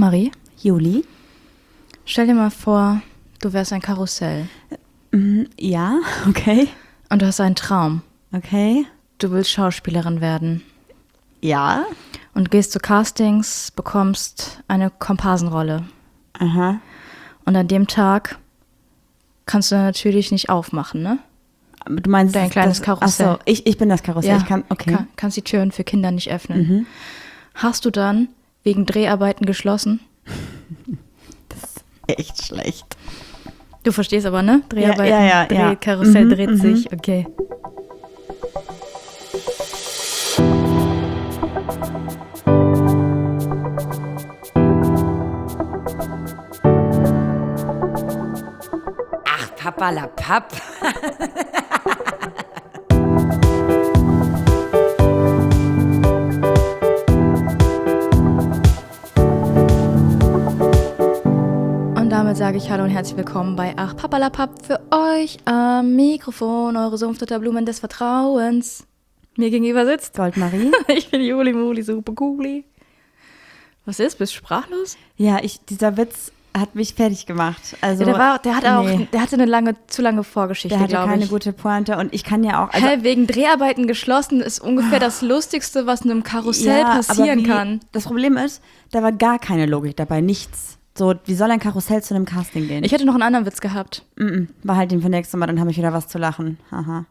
Marie, Juli? stell dir mal vor, du wärst ein Karussell Ja, okay. und du hast einen Traum. Okay. Du willst Schauspielerin werden Ja. und gehst zu Castings, bekommst eine Komparsenrolle. Aha. Und an dem Tag kannst du natürlich nicht aufmachen, ne? Du meinst Dein kleines Karussell. Achso, ich bin das Karussell. Ich kann, okay. Kannst die Türen für Kinder nicht öffnen. Hast du dann wegen Dreharbeiten geschlossen? Echt schlecht. Du verstehst aber, ne? Dreharbeiten, ja. Karussell dreht sich, okay. Ach, Papperlapapp. Und damit sage ich Hallo und herzlich willkommen bei Ach Papperlapapp für euch am Mikrofon, eure Sumpfdotterblumen des Vertrauens. Mir gegenüber sitzt Goldmarie? ich bin Juli Muli, super cooli. Was ist? Bist du sprachlos? Ja, dieser Witz hat mich fertig gemacht. Also, Ja, der hatte eine zu lange Vorgeschichte, der hatte glaube keine ich. gute Pointe und ich kann ja auch... Also, Wegen Dreharbeiten geschlossen ist ungefähr das Lustigste, was einem Karussell passieren kann. Das Problem ist, da war gar keine Logik dabei, nichts. So, wie soll ein Karussell zu einem Casting gehen? Ich hätte noch einen anderen Witz gehabt. Behalt ihn für nächstes Mal, dann habe ich wieder was zu lachen. Haha.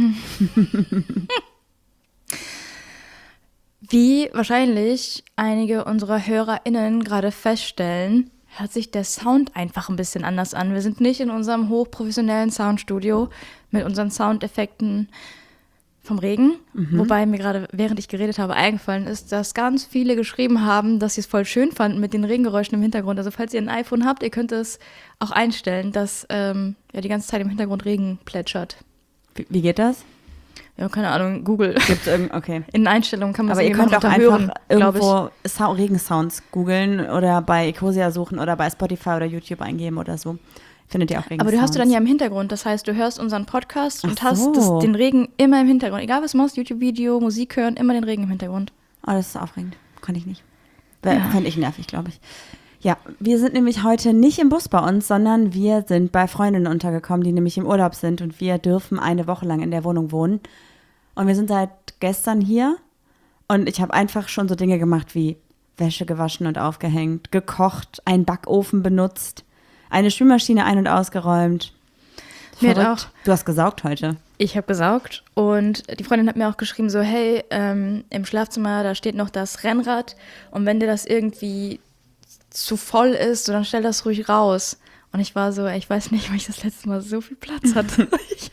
Wie wahrscheinlich einige unserer HörerInnen gerade feststellen, hört sich der Sound einfach ein bisschen anders an. Wir sind nicht in unserem hochprofessionellen Soundstudio mit unseren Soundeffekten vom Regen. Wobei mir gerade, während ich geredet habe, eingefallen ist, dass ganz viele geschrieben haben, dass sie es voll schön fanden mit den Regengeräuschen im Hintergrund. Also falls ihr ein iPhone habt, ihr könnt es auch einstellen, dass die ganze Zeit im Hintergrund Regen plätschert. Wie geht das? Ja, keine Ahnung, Google. Gibt's okay. In den Einstellungen kann man Aber es ihr könnt auch hören, einfach glaube ich. irgendwo Regensounds googeln oder bei Ecosia suchen oder bei Spotify oder YouTube eingeben oder so. Findet ihr auch Regensounds. Aber du hörst du dann ja im Hintergrund. Das heißt, du hörst unseren Podcast und Ach so. hast den Regen immer im Hintergrund. Egal was du machst, YouTube-Video, Musik hören, immer den Regen im Hintergrund. Oh, das ist aufregend. Kann ich nicht. Fand ich nervig, glaube ich. Ja, wir sind nämlich heute nicht im Bus bei uns, sondern wir sind bei Freundinnen untergekommen, die nämlich im Urlaub sind und wir dürfen eine Woche lang in der Wohnung wohnen. Und wir sind seit gestern hier und ich habe einfach schon so Dinge gemacht wie Wäsche gewaschen und aufgehängt, gekocht, einen Backofen benutzt, eine Spülmaschine ein- und ausgeräumt. Mir hat Verrückt. auch- Du hast gesaugt heute. Ich habe gesaugt und die Freundin hat mir auch geschrieben so, hey, im Schlafzimmer, da steht noch das Rennrad und wenn dir das irgendwie zu voll ist, so, dann stell das ruhig raus. Und ich war so, ich weiß nicht, weil ich das letzte Mal so viel Platz hatte.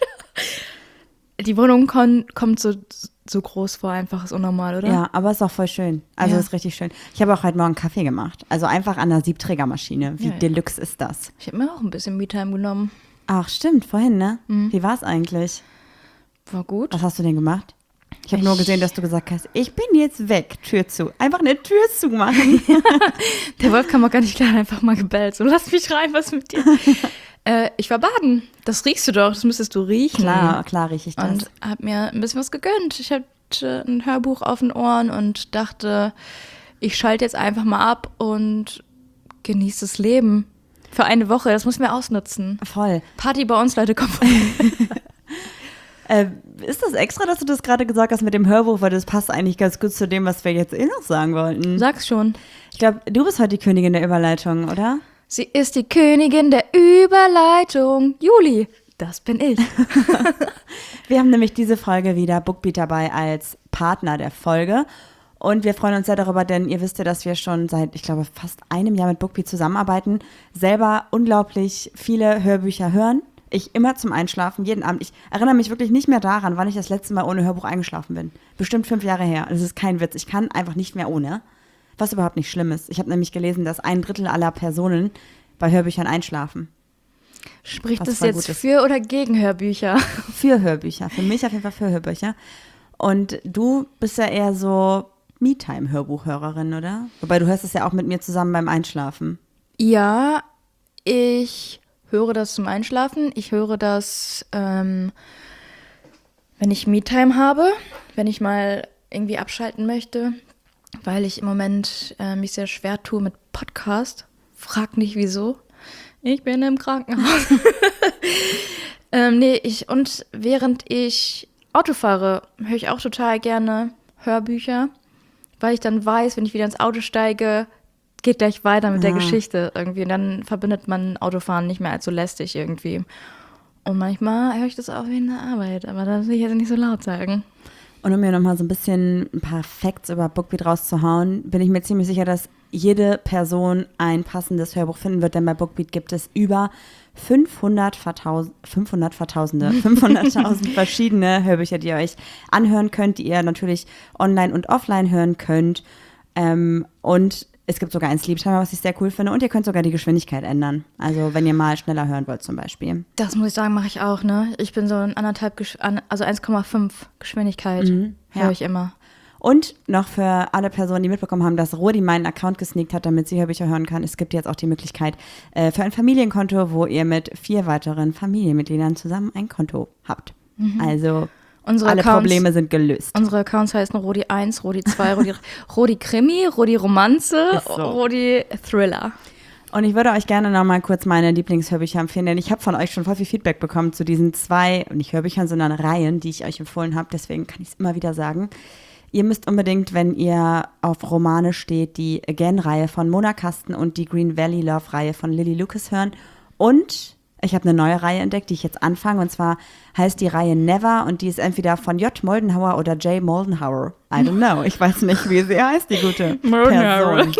Die Wohnung kommt so groß vor, einfach ist unnormal, oder? Ja, aber ist auch voll schön. Also Ja. ist richtig schön. Ich habe auch heute Morgen Kaffee gemacht. Also einfach an der Siebträgermaschine. Wie Ja, ja. deluxe ist das? Ich habe mir auch ein bisschen Me-Time genommen. Ach, stimmt, vorhin, ne? Wie war es eigentlich? War gut. Was hast du denn gemacht? Ich habe nur gesehen, dass du gesagt hast, ich bin jetzt weg, Tür zu. Einfach eine Tür zumachen. Der Wolf kam auch gar nicht klar, einfach mal gebellt. So, lass mich rein, was ist mit dir? Ich war baden. Das riechst du doch, das müsstest du riechen. Klar rieche ich das. Und hab mir ein bisschen was gegönnt. Ich hatte ein Hörbuch auf den Ohren und dachte, ich schalte jetzt einfach mal ab und genieße das Leben. Für eine Woche, das muss mir ausnutzen. Voll. Party bei uns, Leute, kommt. Ist das extra, dass du das gerade gesagt hast mit dem Hörbuch, weil das passt eigentlich ganz gut zu dem, was wir jetzt noch sagen wollten. Sag's schon. Ich glaube, du bist heute die Königin der Überleitung, oder? Sie ist die Königin der Überleitung. Juli, das bin ich. Wir haben nämlich diese Folge wieder Bookbeat dabei als Partner der Folge. Und wir freuen uns sehr darüber, denn ihr wisst ja, dass wir schon seit, ich glaube, fast einem Jahr mit Bookbeat zusammenarbeiten, selber unglaublich viele Hörbücher hören. Ich immer zum Einschlafen, jeden Abend. Ich erinnere mich wirklich nicht mehr daran, wann ich das letzte Mal ohne Hörbuch eingeschlafen bin. Bestimmt 5 Jahre her. Das ist kein Witz. Ich kann einfach nicht mehr ohne. Was überhaupt nicht schlimm ist. Ich habe nämlich gelesen, dass 1/3 aller Personen bei Hörbüchern einschlafen. Spricht Was das voll jetzt gut ist. für oder gegen Hörbücher? Für Hörbücher. Für mich auf jeden Fall für Hörbücher. Und du bist ja eher so Me-Time-Hörbuchhörerin, oder? Wobei du hörst es ja auch mit mir zusammen beim Einschlafen. Ja, ich höre das zum Einschlafen. Ich höre das, wenn ich Me-Time habe, wenn ich mal irgendwie abschalten möchte. weil ich im Moment mich sehr schwer tue mit Podcast. Frag nicht wieso. Ich bin im Krankenhaus. Und während ich Auto fahre, höre ich auch total gerne Hörbücher, weil ich dann weiß, wenn ich wieder ins Auto steige, geht gleich weiter mit der Geschichte irgendwie. Und dann verbindet man Autofahren nicht mehr als so lästig irgendwie. Und manchmal höre ich das auch wie in der Arbeit, aber das will ich jetzt nicht so laut sagen. Und um mir nochmal so ein paar Facts über Bookbeat rauszuhauen, bin ich mir ziemlich sicher, dass jede Person ein passendes Hörbuch finden wird, denn bei Bookbeat gibt es über 500.000 verschiedene Hörbücher, die ihr euch anhören könnt, die ihr natürlich online und offline hören könnt. Und es gibt sogar einen Sleep-Timer, was ich sehr cool finde. Und ihr könnt sogar die Geschwindigkeit ändern. Also wenn ihr mal schneller hören wollt zum Beispiel. Das muss ich sagen, mache ich auch, ne? Ich bin so in 1,5 Geschwindigkeit höre ich immer. Und noch für alle Personen, die mitbekommen haben, dass Rodi meinen Account gesneakt hat, damit sie Hörbücher hören kann. Es gibt jetzt auch die Möglichkeit für ein Familienkonto, wo ihr mit 4 weiteren Familienmitgliedern zusammen ein Konto habt. Also alle Probleme sind gelöst. Unsere Accounts heißen Rodi 1, Rodi 2, Rodi Krimi, Rodi Romanze, so. Rodi Thriller. Und ich würde euch gerne noch mal kurz meine Lieblingshörbücher empfehlen, denn ich habe von euch schon voll viel Feedback bekommen zu diesen 2, nicht Hörbüchern, sondern Reihen, die ich euch empfohlen habe. Deswegen kann ich es immer wieder sagen. Ihr müsst unbedingt, wenn ihr auf Romane steht, die Again-Reihe von Mona Kasten und die Green Valley Love-Reihe von Lily Lucas hören. Und ich habe eine neue Reihe entdeckt, die ich jetzt anfange. Und zwar heißt die Reihe Never und die ist entweder von J. Moldenhauer oder J. Moldenhauer. I don't know. Ich weiß nicht, wie sie heißt, die gute Person.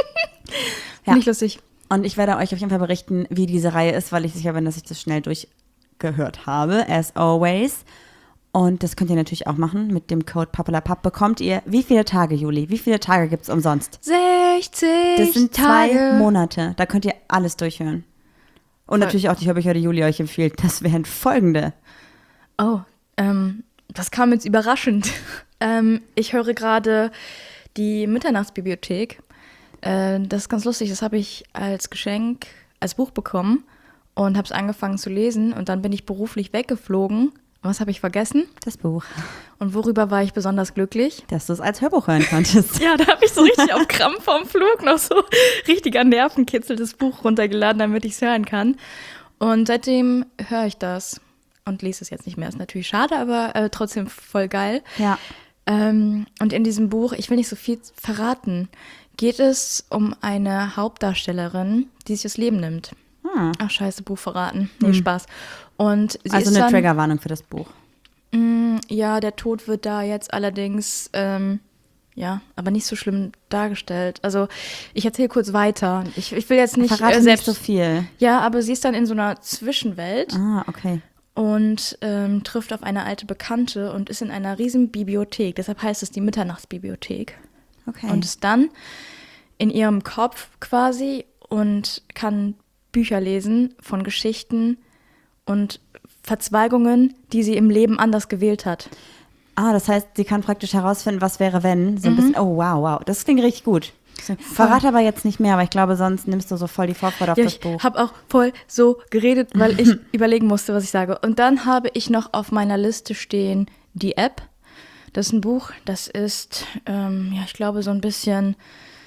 Ja. Nicht lustig. Und ich werde euch auf jeden Fall berichten, wie diese Reihe ist, weil ich sicher bin, dass ich das schnell durchgehört habe, as always. Und das könnt ihr natürlich auch machen. Mit dem Code PAPPELAPAPP bekommt ihr wie viele Tage, Juli? Wie viele Tage gibt es umsonst? 60 Das sind Tage. 2 Monate. Da könnt ihr alles durchhören. Und natürlich auch die Hörbücher, die Juli euch empfiehlt. Das wären folgende. Oh, das kam jetzt überraschend. Ich höre gerade die Mitternachtsbibliothek. Das ist ganz lustig. Das habe ich als Geschenk, als Buch bekommen und habe es angefangen zu lesen. Und dann bin ich beruflich weggeflogen. Was habe ich vergessen? Das Buch. Und worüber war ich besonders glücklich? Dass du es als Hörbuch hören konntest. Ja, da habe ich so richtig auf Krampf vom Flug noch so richtiger Nervenkitzel das Buch runtergeladen, damit ich es hören kann. Und seitdem höre ich das und lese es jetzt nicht mehr. Ist natürlich schade, aber trotzdem voll geil. Ja. Und in diesem Buch, ich will nicht so viel verraten, geht es um eine Hauptdarstellerin, die sich das Leben nimmt. Ach scheiße, Buch verraten. Nee, Spaß. Und sie also ist eine dann, Triggerwarnung für das Buch. Ja, der Tod wird da jetzt allerdings, aber nicht so schlimm dargestellt. Also ich erzähle kurz weiter. Ich will jetzt nicht Verrate selbst nicht so viel. Ja, aber sie ist dann in so einer Zwischenwelt. Okay. Und trifft auf eine alte Bekannte und ist in einer riesen Bibliothek. Deshalb heißt es die Mitternachtsbibliothek. Okay. Und ist dann in ihrem Kopf quasi und kann Bücher lesen von Geschichten und Verzweigungen, die sie im Leben anders gewählt hat. Das heißt, sie kann praktisch herausfinden, was wäre, wenn. So ein bisschen, oh, wow. Das klingt richtig gut. Verrate aber jetzt nicht mehr, aber ich glaube, sonst nimmst du so voll die Vorfreude auf das Buch. Ich habe auch voll so geredet, weil ich überlegen musste, was ich sage. Und dann habe ich noch auf meiner Liste stehen die App. Das ist ein Buch, das ist, ich glaube, so ein bisschen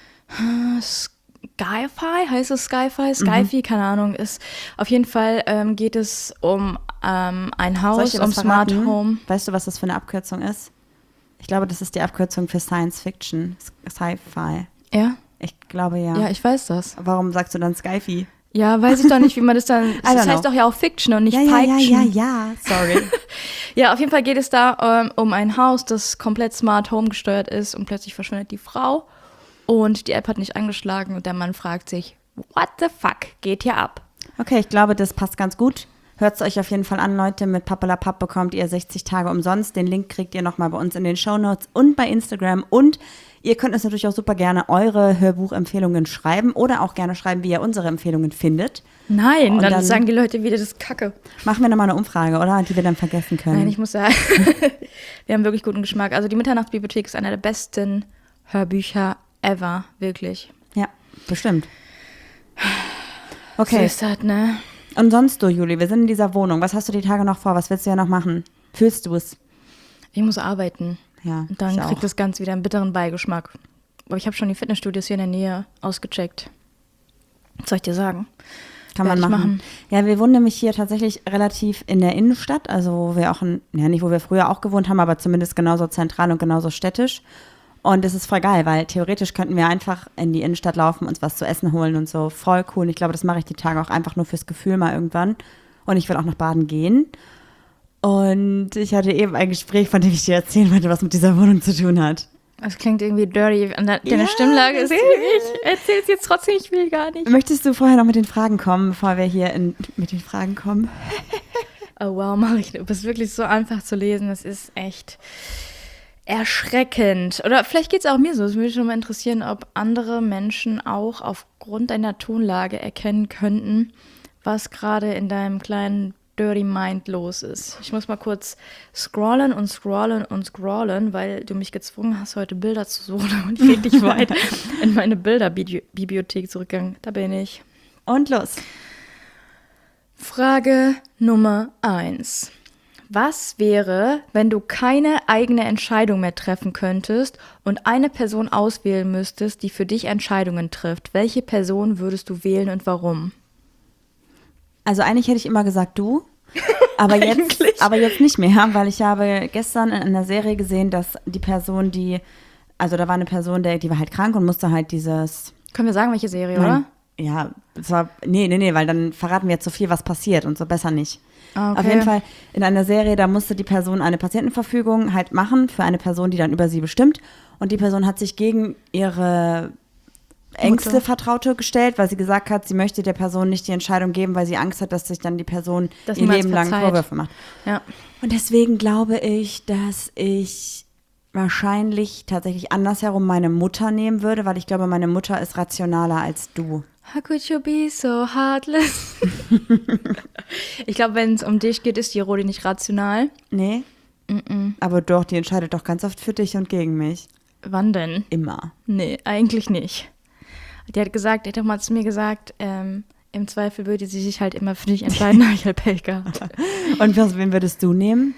Sci-Fi, heißt es Sci-Fi? Sci-Fi, keine Ahnung. Auf jeden Fall geht es um ein Haus, um Smart Home. Weißt du, was das für eine Abkürzung ist? Ich glaube, das ist die Abkürzung für Science Fiction, Sci-Fi. Ja? Ich glaube, ja. Ja, ich weiß das. Warum sagst du dann Sci-Fi? Ja, weiß ich doch nicht, wie man das dann... Das heißt doch ja auch Fiction und nicht Fiction. Ja, sorry. Ja, auf jeden Fall geht es da um ein Haus, das komplett Smart Home gesteuert ist und plötzlich verschwindet die Frau und die App hat nicht angeschlagen und der Mann fragt sich, what the fuck geht hier ab? Okay, ich glaube, das passt ganz gut. Hört es euch auf jeden Fall an, Leute. Mit PAPPELAPAPP bekommt ihr 60 Tage umsonst. Den Link kriegt ihr nochmal bei uns in den Shownotes und bei Instagram. Und ihr könnt uns natürlich auch super gerne eure Hörbuchempfehlungen schreiben oder auch gerne schreiben, wie ihr unsere Empfehlungen findet. Nein, dann sagen die Leute wieder, das ist Kacke. Machen wir nochmal eine Umfrage, oder? Die wir dann vergessen können. Nein, ich muss sagen, wir haben wirklich guten Geschmack. Also die Mitternachtsbibliothek ist einer der besten Hörbücher ever, wirklich. Ja, bestimmt. Okay. So ist das, ne? Und sonst du, Juli, wir sind in dieser Wohnung. Was hast du die Tage noch vor? Was willst du ja noch machen? Fühlst du es? Ich muss arbeiten. Ja, und dann kriegt das Ganze wieder einen bitteren Beigeschmack. ich habe schon die Fitnessstudios hier in der Nähe ausgecheckt. Was soll ich dir sagen? Kann man machen. Ja, wir wohnen nämlich hier tatsächlich relativ in der Innenstadt, also wo wir auch, nicht wo wir früher auch gewohnt haben, aber zumindest genauso zentral und genauso städtisch. Und es ist voll geil, weil theoretisch könnten wir einfach in die Innenstadt laufen, uns was zu essen holen und so. Voll cool. Und ich glaube, das mache ich die Tage auch einfach nur fürs Gefühl mal irgendwann. Und ich will auch nach Baden gehen. Und ich hatte eben ein Gespräch, von dem ich dir erzählen wollte, was mit dieser Wohnung zu tun hat. Das klingt irgendwie dirty. Deine Stimmlage ist ich erzähle es jetzt trotzdem, ich will gar nicht. Möchtest du vorher noch mit den Fragen kommen, bevor wir hier mit den Fragen kommen? Oh wow, Marie, du bist wirklich so einfach zu lesen. Das ist echt erschreckend. Oder vielleicht geht es auch mir so. Es würde mich schon mal interessieren, ob andere Menschen auch aufgrund deiner Tonlage erkennen könnten, was gerade in deinem kleinen Dirty Mind los ist. Ich muss mal kurz scrollen, weil du mich gezwungen hast, heute Bilder zu suchen und ich richtig weit in meine Bilderbibliothek zurückgegangen. Da bin ich. Und los. Frage Nummer 1. Was wäre, wenn du keine eigene Entscheidung mehr treffen könntest und eine Person auswählen müsstest, die für dich Entscheidungen trifft? Welche Person würdest du wählen und warum? Also eigentlich hätte ich immer gesagt du, aber jetzt nicht mehr, weil ich habe gestern in einer Serie gesehen, dass die Person, da war eine Person, die war halt krank und musste halt dieses... Können wir sagen, welche Serie, oder? Ja, es war, nee, weil dann verraten wir jetzt so viel, was passiert und so besser nicht. Okay. Auf jeden Fall in einer Serie, da musste die Person eine Patientenverfügung halt machen für eine Person, die dann über sie bestimmt und die Person hat sich gegen ihre engste Vertraute gestellt, weil sie gesagt hat, sie möchte der Person nicht die Entscheidung geben, weil sie Angst hat, dass sich dann die Person ihr Leben lang Vorwürfe macht. Ja. Und deswegen glaube ich, dass ich wahrscheinlich tatsächlich andersherum meine Mutter nehmen würde, weil ich glaube, meine Mutter ist rationaler als du. How could you be so heartless? Ich glaube, wenn es um dich geht, ist die Rodi nicht rational. Nee? Aber doch, die entscheidet doch ganz oft für dich und gegen mich. Wann denn? Immer. Nee, eigentlich nicht. Die hat doch mal zu mir gesagt, im Zweifel würde sie sich halt immer für dich entscheiden, habe ich halt Pech gehabt. Und wen würdest du nehmen?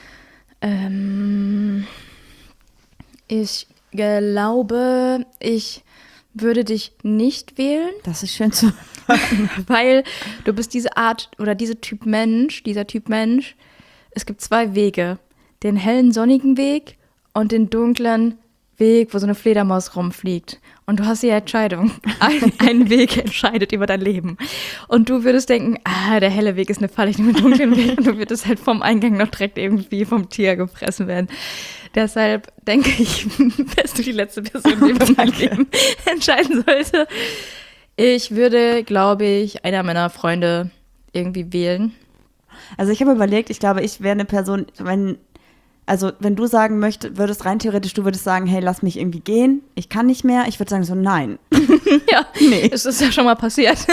Ich glaube, ich würde dich nicht wählen. Das ist schön zu hören. Weil du bist diese Art oder dieser Typ Mensch. Es gibt 2 Wege. Den hellen, sonnigen Weg und den dunklen Weg, wo so eine Fledermaus rumfliegt. Und du hast die Entscheidung. Ein Weg entscheidet über dein Leben. Und du würdest denken, der helle Weg ist eine Falle, ich nehme den dunklen Weg. Und du würdest halt vom Eingang noch direkt irgendwie vom Tier gefressen werden. Deshalb denke ich, wärst du die letzte Person, die über mein Leben entscheiden sollte. Ich würde, glaube ich, einer meiner Freunde irgendwie wählen. Also ich habe überlegt, ich glaube, ich wäre eine Person, wenn du sagen würdest rein theoretisch, du würdest sagen, hey, lass mich irgendwie gehen, ich kann nicht mehr. Ich würde sagen so, nein. Ja, nee. Es ist ja schon mal passiert.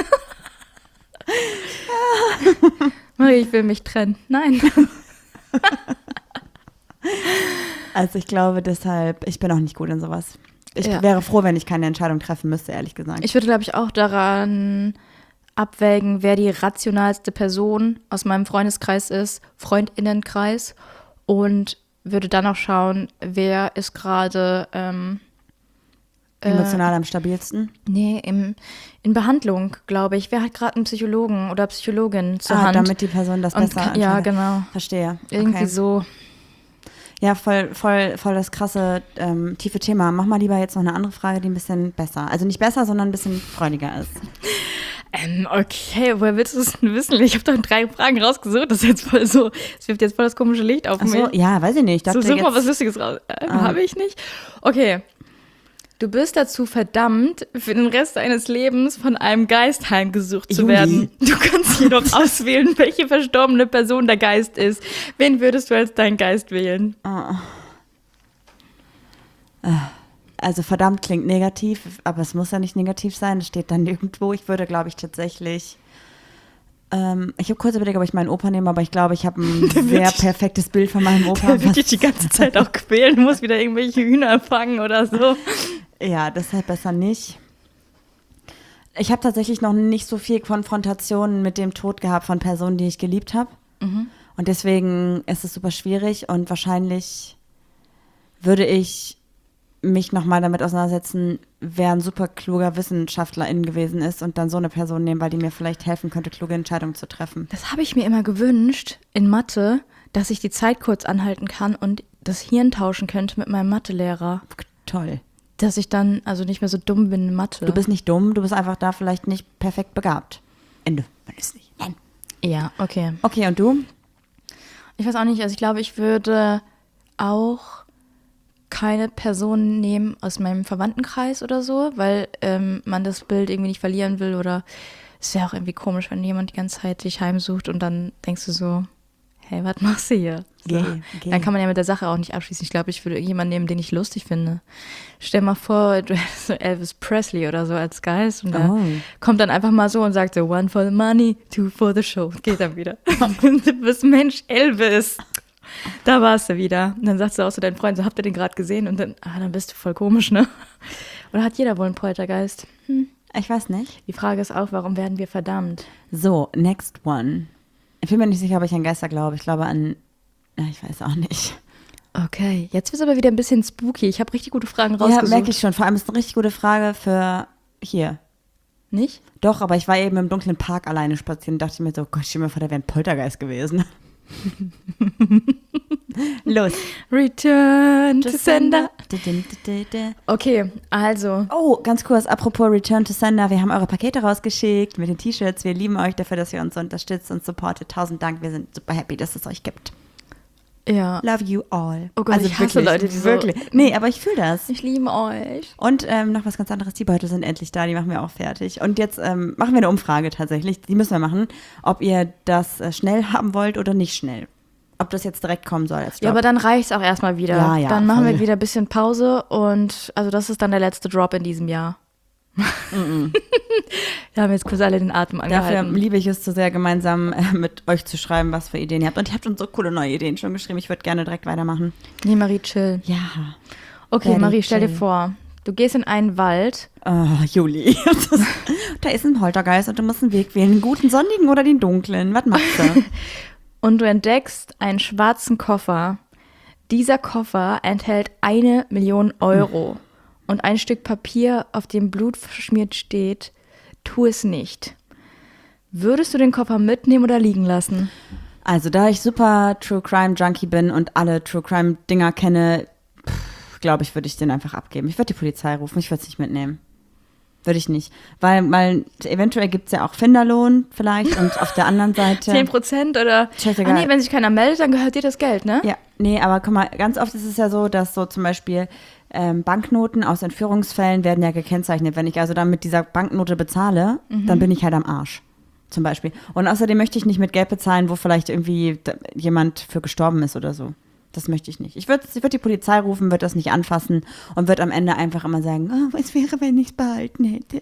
Marie, ich will mich trennen. Nein. Also ich glaube deshalb, ich bin auch nicht gut in sowas. Ich wäre froh, wenn ich keine Entscheidung treffen müsste, ehrlich gesagt. Ich würde, glaube ich, auch daran abwägen, wer die rationalste Person aus meinem Freundeskreis ist, Freundinnenkreis, und würde dann auch schauen, wer ist gerade emotional am stabilsten? Nee, in Behandlung, glaube ich. Wer hat gerade einen Psychologen oder Psychologin zur Hand? Damit die Person das besser entscheidet. Ja, genau. Verstehe. Irgendwie so. Ja, voll das krasse, tiefe Thema. Mach mal lieber jetzt noch eine andere Frage, die ein bisschen besser, also nicht besser, sondern ein bisschen freudiger ist. Okay, woher willst du es denn wissen? Ich habe doch 3 Fragen rausgesucht. Das ist jetzt voll so, es wirft jetzt voll das komische Licht auf mich. Ach so, ja, weiß ich nicht. Ich such mal was Lustiges raus. Habe ich nicht? Okay. Du bist dazu verdammt, für den Rest deines Lebens von einem Geist heimgesucht zu werden. Du kannst jedoch auswählen, welche verstorbene Person der Geist ist. Wen würdest du als deinen Geist wählen? Also verdammt klingt negativ, aber es muss ja nicht negativ sein. Es steht dann nirgendwo. Ich würde, glaube ich, tatsächlich... ich habe kurz überlegt, ob ich meinen Opa nehme, aber ich glaube, ich habe ein sehr perfektes Bild von meinem Opa. Der wird dich die ganze Zeit auch quälen, muss wieder irgendwelche Hühner fangen oder so. Ja, deshalb besser nicht. Ich habe tatsächlich noch nicht so viel Konfrontationen mit dem Tod gehabt von Personen, die ich geliebt habe. Und deswegen ist es super schwierig und wahrscheinlich würde ich mich nochmal damit auseinandersetzen, wer ein super kluger Wissenschaftlerin gewesen ist und dann so eine Person nehmen, weil die mir vielleicht helfen könnte, kluge Entscheidungen zu treffen. Das habe ich mir immer gewünscht in Mathe, dass ich die Zeit kurz anhalten kann und das Hirn tauschen könnte mit meinem Mathelehrer. Toll. Dass ich dann also nicht mehr so dumm bin in Mathe. Du bist nicht dumm, du bist einfach da vielleicht nicht perfekt begabt. Ende. Man ist nicht. Nein. Ja, okay. Okay, und du? Ich weiß auch nicht, also ich glaube, ich würde auch keine Person nehmen aus meinem Verwandtenkreis oder so, weil man das Bild irgendwie nicht verlieren will oder es wäre auch irgendwie komisch, wenn jemand die ganze Zeit dich heimsucht und dann denkst du so, hey, was machst du hier? So. Geh. Dann kann man ja mit der Sache auch nicht abschließen. Ich glaube, ich würde jemanden nehmen, den ich lustig finde. Stell mal vor, du hättest so Elvis Presley oder so als Geist und der kommt dann einfach mal so und sagt so, one for the money, two for the show. Geht dann wieder. Du bist Mensch, Elvis. Da warst du wieder. Und dann sagst du auch so deinen Freund, so, habt ihr den gerade gesehen? Und dann, dann bist du voll komisch, ne? Oder hat jeder wohl einen Poltergeist? Ich weiß nicht. Die Frage ist auch, warum werden wir verdammt? So, next one. Ich bin mir nicht sicher, ob ich an Geister glaube. Ich glaube an, ich weiß auch nicht. Okay, jetzt wird es aber wieder ein bisschen spooky. Ich habe richtig gute Fragen rausgesucht. Ja, merke ich schon. Vor allem ist es eine richtig gute Frage für hier. Nicht? Doch, aber ich war eben im dunklen Park alleine spazieren und dachte mir so, Gott, stell mir vor, da wäre ein Poltergeist gewesen. Los. Return to Sender. Okay, also. Oh, ganz kurz, apropos Return to Sender. Wir haben eure Pakete rausgeschickt mit den T-Shirts. Wir lieben euch dafür, dass ihr uns unterstützt und supportet. 1000 Dank. Wir sind super happy, dass es euch gibt. Ja. Love you all. Oh Gott, also ich hasse Leute, die wirklich. Nee, aber ich fühle das. Ich liebe euch. Und noch was ganz anderes. Die Beute sind endlich da. Die machen wir auch fertig. Und jetzt machen wir eine Umfrage tatsächlich. Die müssen wir machen. Ob ihr das schnell haben wollt oder nicht schnell. Ob das jetzt direkt kommen soll. Ja, aber dann reicht's auch erstmal wieder. Ja, dann machen voll. wir wieder ein bisschen Pause und also das ist dann der letzte Drop in diesem Jahr. Wir haben jetzt kurz alle den Atem angehalten. Dafür liebe ich es zu sehr, gemeinsam mit euch zu schreiben, was für Ideen ihr habt. Und ihr habt uns so coole neue Ideen schon geschrieben. Ich würde gerne direkt weitermachen. Nee, Marie, chill. Ja. Okay, Very Marie, stell dir chill. vor, du gehst in einen Wald. Oh, Juli. Da ist ein Poltergeist und du musst einen Weg wählen. Den guten, sonnigen oder den dunklen. Was machst du? Und du entdeckst einen schwarzen Koffer. Dieser Koffer enthält 1 Million Euro und ein Stück Papier, auf dem Blut verschmiert steht, tu es nicht. Würdest du den Koffer mitnehmen oder liegen lassen? Also, da ich super True Crime Junkie bin und alle True Crime Dinger kenne, glaube ich, würde ich den einfach abgeben. Ich würde die Polizei rufen, ich würde es nicht mitnehmen. Würde ich nicht. Weil eventuell gibt es ja auch Finderlohn vielleicht und auf der anderen Seite 10% oder? Scheißegal. Nee, wenn sich keiner meldet, dann gehört dir das Geld, ne? Ja, nee, aber guck mal, ganz oft ist es ja so, dass so zum Beispiel Banknoten aus Entführungsfällen werden ja gekennzeichnet. Wenn ich also dann mit dieser Banknote bezahle, dann bin ich halt am Arsch. Zum Beispiel. Und außerdem möchte ich nicht mit Geld bezahlen, wo vielleicht irgendwie jemand für gestorben ist oder so. Das möchte ich nicht. Ich würd die Polizei rufen, würde das nicht anfassen und würde am Ende einfach immer sagen, oh, was wäre, wenn ich es behalten hätte.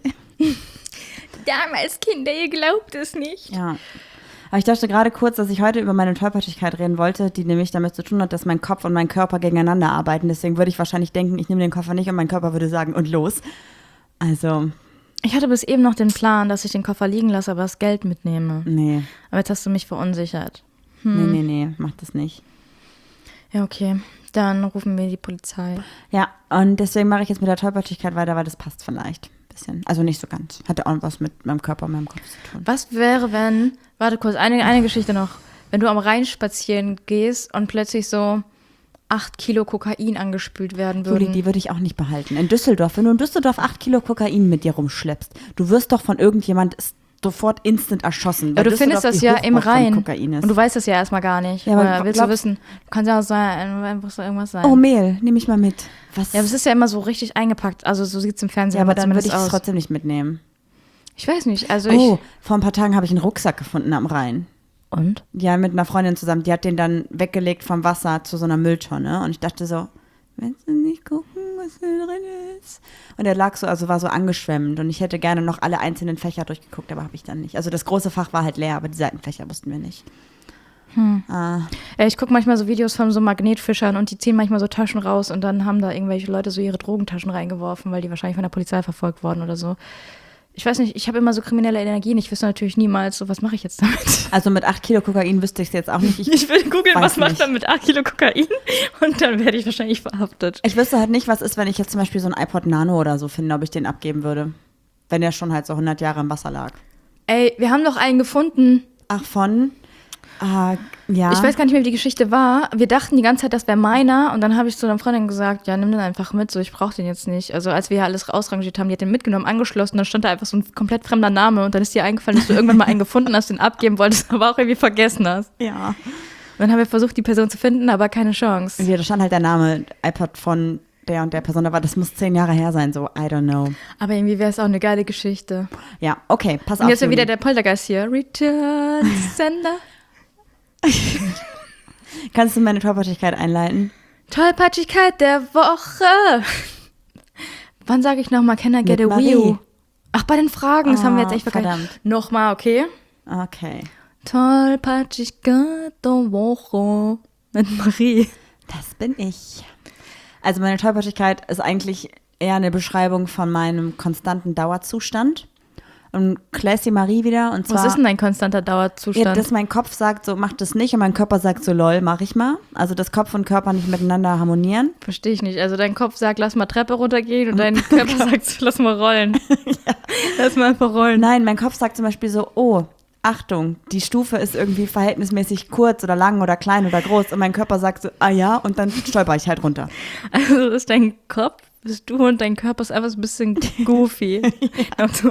Damals, Kinder, ihr glaubt es nicht. Ja. Aber ich dachte gerade kurz, dass ich heute über meine Tollpatschigkeit reden wollte, die nämlich damit zu tun hat, dass mein Kopf und mein Körper gegeneinander arbeiten. Deswegen würde ich wahrscheinlich denken, ich nehme den Koffer nicht und mein Körper würde sagen, und los. Also. Ich hatte bis eben noch den Plan, dass ich den Koffer liegen lasse, aber das Geld mitnehme. Nee. Aber jetzt hast du mich verunsichert. Nee, mach das nicht. Ja, okay. Dann rufen wir die Polizei. Ja, und deswegen mache ich jetzt mit der Tollpatschigkeit weiter, weil das passt vielleicht ein bisschen. Also nicht so ganz. Hatte auch was mit meinem Körper und meinem Kopf zu tun. Was wäre, wenn, warte kurz, eine Geschichte noch. Wenn du am Rhein spazieren gehst und plötzlich so 8 Kilo Kokain angespült werden würden. Juli, die würde ich auch nicht behalten. In Düsseldorf, wenn du in Düsseldorf 8 Kilo Kokain mit dir rumschleppst, du wirst doch von irgendjemand sofort instant erschossen. Ja, du findest das ja im Rhein. Und du du weißt das ja erstmal gar nicht. Ja, aber oder willst du wissen? Kann ja auch sein, einfach so irgendwas sein. Oh, Mehl, nehme ich mal mit. Was? Ja, aber es ist ja immer so richtig eingepackt. Also so sieht es im Fernsehen Ja, aber dann würde ich es aus. trotzdem nicht mitnehmen. Ich weiß nicht. Also vor ein paar Tagen habe ich einen Rucksack gefunden am Rhein. Und? Ja, mit einer Freundin zusammen. Die hat den dann weggelegt vom Wasser zu so einer Mülltonne. Und ich dachte so, willst du nicht gucken, was da drin ist? Und der lag so, also war so angeschwemmt. Und ich hätte gerne noch alle einzelnen Fächer durchgeguckt, aber habe ich dann nicht. Also das große Fach war halt leer, aber die Seitenfächer wussten wir nicht. Ja, ich gucke manchmal so Videos von so Magnetfischern und die ziehen manchmal so Taschen raus und dann haben da irgendwelche Leute so ihre Drogentaschen reingeworfen, weil die wahrscheinlich von der Polizei verfolgt wurden oder so. Ich weiß nicht, ich habe immer so kriminelle Energien. Ich wüsste natürlich niemals, so was mache ich jetzt damit. Also mit 8 Kilo Kokain wüsste ich es jetzt auch nicht. Ich will googeln, was macht man mit 8 Kilo Kokain und dann werde ich wahrscheinlich verhaftet. Ich wüsste halt nicht, was ist, wenn ich jetzt zum Beispiel so ein iPod Nano oder so finde, ob ich den abgeben würde. Wenn der schon halt so 100 Jahre im Wasser lag. Ey, wir haben doch einen gefunden. Ach, von? Ja. Ich weiß gar nicht mehr, wie die Geschichte war. Wir dachten die ganze Zeit, das wäre meiner. Und dann habe ich zu einer Freundin gesagt, ja, nimm den einfach mit. So, ich brauche den jetzt nicht. Also als wir hier alles rausrangiert haben, die hat den mitgenommen, angeschlossen. Dann stand da einfach so ein komplett fremder Name. Und dann ist dir eingefallen, dass du irgendwann mal einen gefunden hast, den abgeben wolltest, aber auch irgendwie vergessen hast. Ja. Und dann haben wir versucht, die Person zu finden, aber keine Chance. Ja, da stand halt der Name iPod von der und der Person. Aber das muss 10 Jahre her sein, so, I don't know. Aber irgendwie wäre es auch eine geile Geschichte. Ja, okay, pass auf. Und jetzt ist wieder der Poltergeist hier. Return Sender. Kannst du meine Tollpatschigkeit einleiten? Tollpatschigkeit der Woche. Wann sage ich nochmal, can I get a Wii U? Ach, bei den Fragen, das haben wir jetzt echt vergessen. Verdammt. Nochmal, okay? Okay. Tollpatschigkeit der Woche mit Marie. Das bin ich. Also meine Tollpatschigkeit ist eigentlich eher eine Beschreibung von meinem konstanten Dauerzustand. Und Classy Marie wieder. Und zwar, was ist denn dein konstanter Dauerzustand? Ja, dass mein Kopf sagt, so mach das nicht und mein Körper sagt so, lol, mach ich mal. Also dass Kopf und Körper nicht miteinander harmonieren. Verstehe ich nicht. Also dein Kopf sagt, lass mal Treppe runtergehen und dein Körper sagt, lass mal rollen. Ja. Lass mal einfach rollen. Nein, mein Kopf sagt zum Beispiel so, oh, Achtung, die Stufe ist irgendwie verhältnismäßig kurz oder lang oder klein oder groß. Und mein Körper sagt so, ah ja, und dann stolper ich halt runter. Also ist dein Kopf, bist du und dein Körper ist einfach so ein bisschen goofy. Ja. So,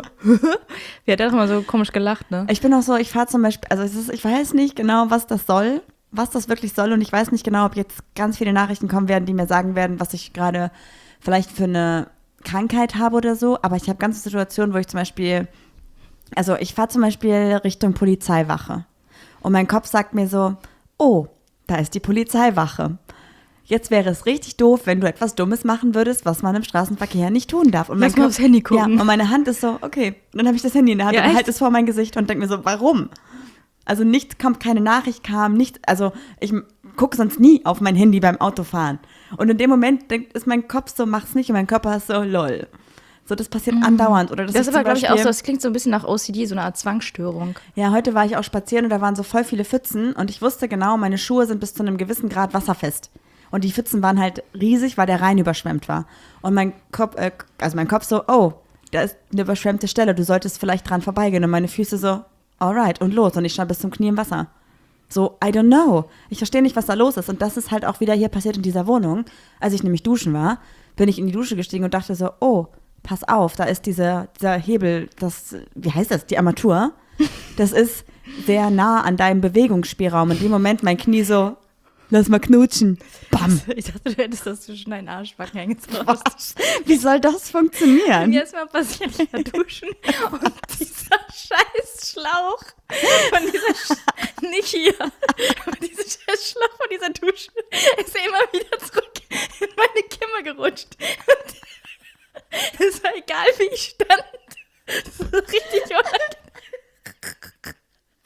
wie hat der doch mal so komisch gelacht, ne? Ich bin auch so, ich fahre zum Beispiel, also ich weiß nicht genau, was das soll, was das wirklich soll. Und ich weiß nicht genau, ob jetzt ganz viele Nachrichten kommen werden, die mir sagen werden, was ich gerade vielleicht für eine Krankheit habe oder so. Aber ich habe ganze Situationen, wo ich zum Beispiel, also ich fahre zum Beispiel Richtung Polizeiwache. Und mein Kopf sagt mir so, oh, da ist die Polizeiwache. Jetzt wäre es richtig doof, wenn du etwas Dummes machen würdest, was man im Straßenverkehr nicht tun darf. Und lass mal aufs Handy gucken. Ja, und meine Hand ist so, okay. Und dann habe ich das Handy in der Hand und halte es vor mein Gesicht und denke mir so, warum? Also nichts kommt, keine Nachricht kam, nichts, also ich gucke sonst nie auf mein Handy beim Autofahren. Und in dem Moment ist mein Kopf so, mach's nicht und mein Körper ist so, lol. So, das passiert andauernd. Oder das ist aber, glaube ich, auch so, das klingt so ein bisschen nach OCD, so eine Art Zwangsstörung. Ja, heute war ich auch spazieren und da waren so voll viele Pfützen und ich wusste genau, meine Schuhe sind bis zu einem gewissen Grad wasserfest. Und die Pfützen waren halt riesig, weil der Rhein überschwemmt war. Und mein Kopf so, oh, da ist eine überschwemmte Stelle, du solltest vielleicht dran vorbeigehen. Und meine Füße so, alright, und los. Und ich stand bis zum Knie im Wasser. So, I don't know. Ich verstehe nicht, was da los ist. Und das ist halt auch wieder hier passiert in dieser Wohnung. Als ich nämlich duschen war, bin ich in die Dusche gestiegen und dachte so, oh, pass auf, da ist dieser Hebel, wie heißt das, die Armatur. Das ist sehr nah an deinem Bewegungsspielraum. In dem Moment mein Knie so, lass mal knutschen. Bam. Ich dachte, du hättest das zwischen deinen Arschbacken eingezogen. Wie soll das funktionieren? Mir ist mal passiert, ich war duschen und dieser scheiß Schlauch von dieser, nicht hier, aber dieser scheiß Schlauch von dieser Dusche ist immer wieder zurück in meine Kimme gerutscht. Und es war egal, wie ich stand. Das war richtig unangenehm.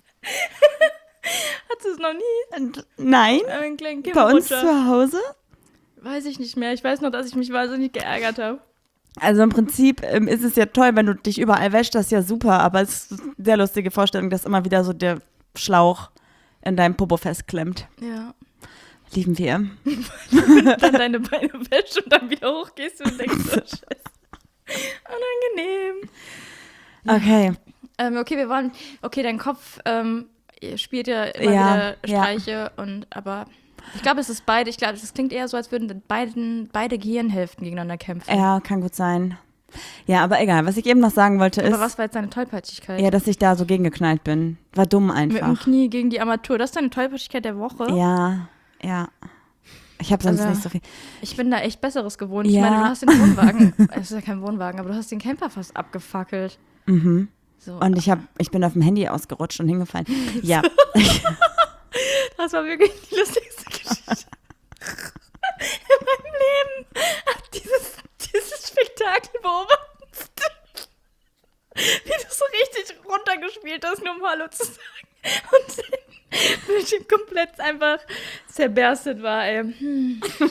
Hattest du es noch nie? Nein. Einen kleinen Bei uns zu Hause? Weiß ich nicht mehr. Ich weiß nur, dass ich mich wahnsinnig geärgert habe. Also im Prinzip ist es ja toll, wenn du dich überall wäschst, das ist ja super, aber es ist eine sehr lustige Vorstellung, dass immer wieder so der Schlauch in deinem Popo festklemmt. Ja. Lieben wir. Dann deine Beine wäschst und dann wieder hochgehst und denkst, oh Scheiße. Unangenehm. Okay. Okay, dein Kopf spielt ja immer wieder Streiche aber ich glaube, es ist beide. Ich glaube, es klingt eher so, als würden beide Gehirnhälften gegeneinander kämpfen. Ja, kann gut sein. Ja, aber egal. Was ich eben noch sagen wollte ist. Aber was war jetzt deine Tollpatschigkeit? Ja, dass ich da so gegengeknallt bin. War dumm einfach. Mit dem Knie gegen die Armatur. Das ist deine Tollpatschigkeit der Woche? Ja. Ich habe sonst nicht so viel. Ich bin da echt Besseres gewohnt. Ja. Ich meine, du hast den Wohnwagen. Es ist ja kein Wohnwagen, aber du hast den Camper fast abgefackelt. Mhm. So. Und ich bin auf dem Handy ausgerutscht und hingefallen. Ja. Das war wirklich die lustigste Geschichte in meinem Leben. Dieses Spektakel beobachtest du, wie du so richtig runtergespielt hast, nur um Hallo zu sagen. Und der Bildschirm komplett einfach zerberstet war, ey.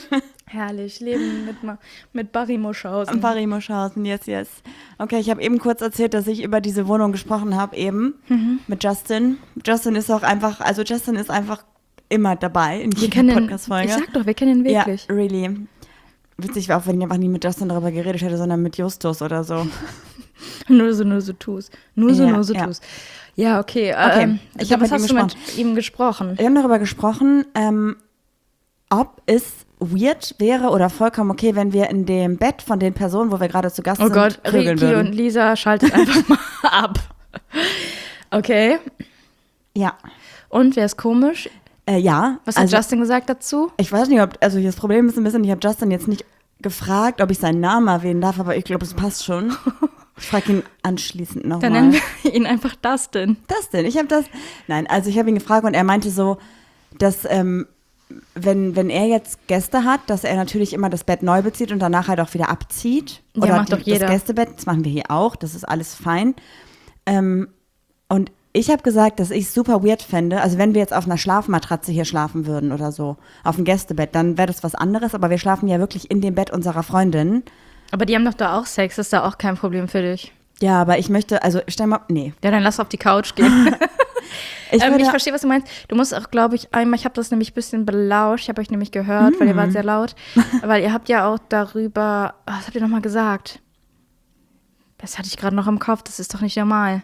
Herrlich, Leben mit Barry Muschhausen. Barry Muschhausen, yes. Okay, ich habe eben kurz erzählt, dass ich über diese Wohnung gesprochen habe, eben mit Justin. Justin ist einfach immer dabei in jeder Podcast-Folge. Ich sag doch, wir kennen ihn wirklich. Ja, really. Witzig wäre auch, wenn ich einfach nie mit Justin darüber geredet hätte, sondern mit Justus oder so. Nur so tust. Tust. Ja, okay. Ich habe was hast du mit ihm gesprochen? Wir haben darüber gesprochen, ob es weird wäre oder vollkommen okay, wenn wir in dem Bett von den Personen, wo wir gerade zu Gast sind, vögeln würden. Und Lisa schaltet einfach mal ab. Okay. Ja. Und, wäre es komisch? Ja. Was hat Justin gesagt dazu? Ich weiß nicht, das Problem ist ein bisschen, ich habe Justin jetzt nicht gefragt, ob ich seinen Namen erwähnen darf, aber ich glaube, das passt schon. Ich frage ihn anschließend nochmal. Dann nennen wir ihn einfach Dustin. Dustin, ich habe ihn gefragt und er meinte so, dass wenn er jetzt Gäste hat, dass er natürlich immer das Bett neu bezieht und danach halt auch wieder abzieht. Ja, oder macht doch jeder. Das Gästebett, das machen wir hier auch, das ist alles fein. Und ich habe gesagt, dass ich es super weird fände, also wenn wir jetzt auf einer Schlafmatratze hier schlafen würden oder so, auf dem Gästebett, dann wäre das was anderes, aber wir schlafen ja wirklich in dem Bett unserer Freundin. Aber die haben doch da auch Sex, ist da auch kein Problem für dich. Ja, aber ich möchte, also stell mal, nee. Ja, dann lass auf die Couch gehen. Ich verstehe, was du meinst. Du musst auch, glaube ich, ich habe das nämlich ein bisschen belauscht, ich habe euch nämlich gehört, weil ihr wart sehr laut, weil ihr habt ja auch darüber, was habt ihr nochmal gesagt? Das hatte ich gerade noch im Kopf, das ist doch nicht normal.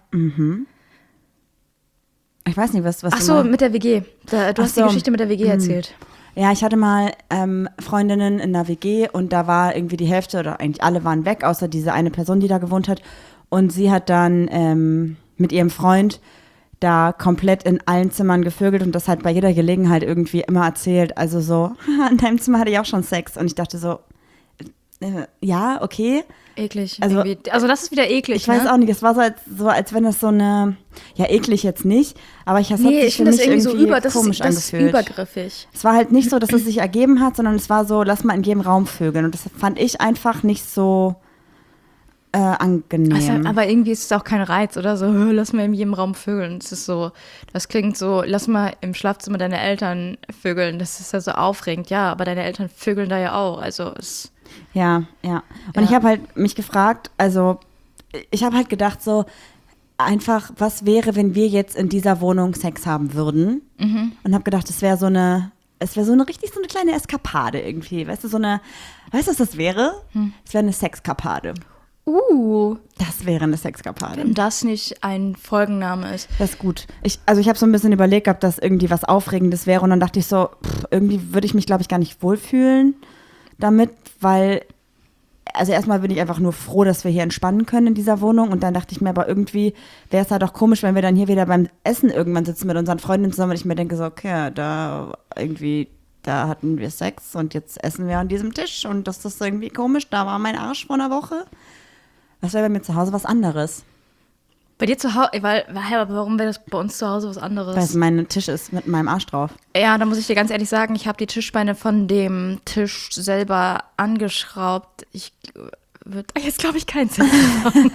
Ich weiß nicht, was Ach so, mit der WG. Du hast die Geschichte mit der WG erzählt. Ja, ich hatte mal Freundinnen in der WG und da war irgendwie die Hälfte oder eigentlich alle waren weg, außer diese eine Person, die da gewohnt hat. Und sie hat dann mit ihrem Freund da komplett in allen Zimmern gevögelt und das halt bei jeder Gelegenheit irgendwie immer erzählt. Also so, in deinem Zimmer hatte ich auch schon Sex. Und ich dachte so, ja, okay. Eklig. Also das ist wieder eklig. Ich weiß auch nicht, es war so, als wenn das so eine, ja, eklig jetzt nicht, aber es hat sich für mich irgendwie so komisch angefühlt. Das ist übergriffig. Es war halt nicht so, dass es sich ergeben hat, sondern es war so, lass mal in jedem Raum vögeln. Und das fand ich einfach nicht so angenehm. Also, aber irgendwie ist es auch kein Reiz, oder so, lass mal in jedem Raum vögeln. Das ist so, das klingt so, lass mal im Schlafzimmer deine Eltern vögeln. Das ist ja so aufregend, ja, aber deine Eltern vögeln da ja auch. Also es Ja. Und ich habe halt mich gefragt, also ich habe halt gedacht so, einfach, was wäre, wenn wir jetzt in dieser Wohnung Sex haben würden? Und habe gedacht, es wäre so eine kleine Eskapade irgendwie. Weißt du, weißt du, was das wäre? Es wäre eine Sexkapade. Das wäre eine Sexkapade. Wenn das nicht ein Folgenname ist. Das ist gut. Ich habe so ein bisschen überlegt, ob das irgendwie was Aufregendes wäre und dann dachte ich so, irgendwie würde ich mich, glaube ich, gar nicht wohlfühlen damit, weil, also erstmal bin ich einfach nur froh, dass wir hier entspannen können in dieser Wohnung und dann dachte ich mir, aber irgendwie wäre es halt auch komisch, wenn wir dann hier wieder beim Essen irgendwann sitzen mit unseren Freundinnen zusammen und ich mir denke so, okay, da hatten wir Sex und jetzt essen wir an diesem Tisch und das ist irgendwie komisch, da war mein Arsch vor einer Woche. Was wäre bei mir zu Hause was anderes? Bei dir zu Hause, warum wäre das bei uns zu Hause was anderes? Weil es mein Tisch ist mit meinem Arsch drauf. Ja, da muss ich dir ganz ehrlich sagen, ich habe die Tischbeine von dem Tisch selber angeschraubt. Ich würde jetzt, glaube ich, keinen Sex machen.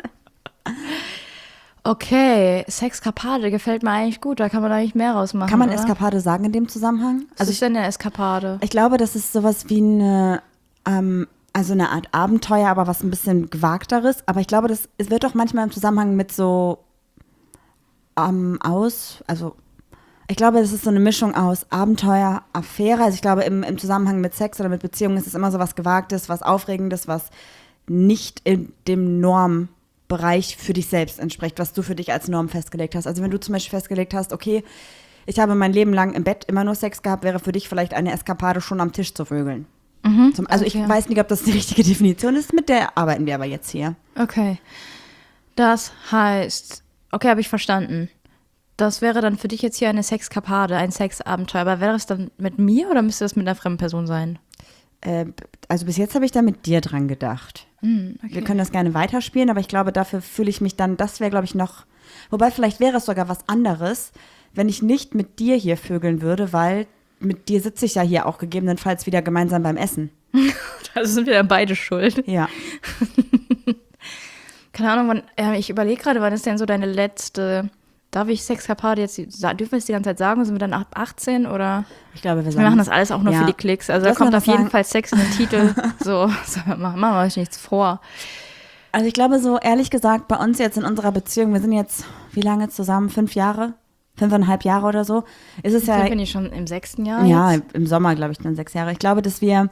Okay, Sexkapade gefällt mir eigentlich gut, da kann man eigentlich mehr rausmachen. Kann man oder? Eskapade sagen in dem Zusammenhang? Was ist denn eine Eskapade? Ich glaube, das ist sowas wie eine Art Abenteuer, aber was ein bisschen gewagteres. Aber ich glaube, es wird doch manchmal im Zusammenhang mit so ich glaube, das ist so eine Mischung aus Abenteuer, Affäre. Also ich glaube, im Zusammenhang mit Sex oder mit Beziehungen ist es immer so was Gewagtes, was Aufregendes, was nicht in dem Normbereich für dich selbst entspricht, was du für dich als Norm festgelegt hast. Also wenn du zum Beispiel festgelegt hast, okay, ich habe mein Leben lang im Bett immer nur Sex gehabt, wäre für dich vielleicht eine Eskapade schon am Tisch zu vögeln. Also ich weiß nicht, ob das die richtige Definition ist, mit der arbeiten wir aber jetzt hier. Okay. Das heißt, okay, habe ich verstanden. Das wäre dann für dich jetzt hier eine Sexkapade, ein Sexabenteuer. Aber wäre das dann mit mir oder müsste das mit einer fremden Person sein? Also bis jetzt habe ich da mit dir dran gedacht. Okay. Wir können das gerne weiterspielen, aber ich glaube, dafür fühle ich mich dann, das wäre, glaube ich, noch, wobei vielleicht wäre es sogar was anderes, wenn ich nicht mit dir hier vögeln würde, weil mit dir sitze ich ja hier auch gegebenenfalls wieder gemeinsam beim Essen. Also sind wir dann beide schuld. Ja. Keine Ahnung, ich überlege gerade, wann ist denn so deine letzte darf ich Sexkapade jetzt, dürfen wir es die ganze Zeit sagen? Sind wir dann ab 18 oder? Ich glaube, wir machen das alles auch nur für die Klicks. Also da kommt auf jeden Fall Sex in den Titel. So machen wir euch nichts vor. Also ich glaube so, ehrlich gesagt, bei uns jetzt in unserer Beziehung, wir sind jetzt, wie lange zusammen? 5 Jahre? 5,5 Jahre oder so. Ist es ja. Bin ich schon im 6. Jahr Ja, jetzt? im Sommer, glaube ich, dann 6 Jahre. Ich glaube, dass wir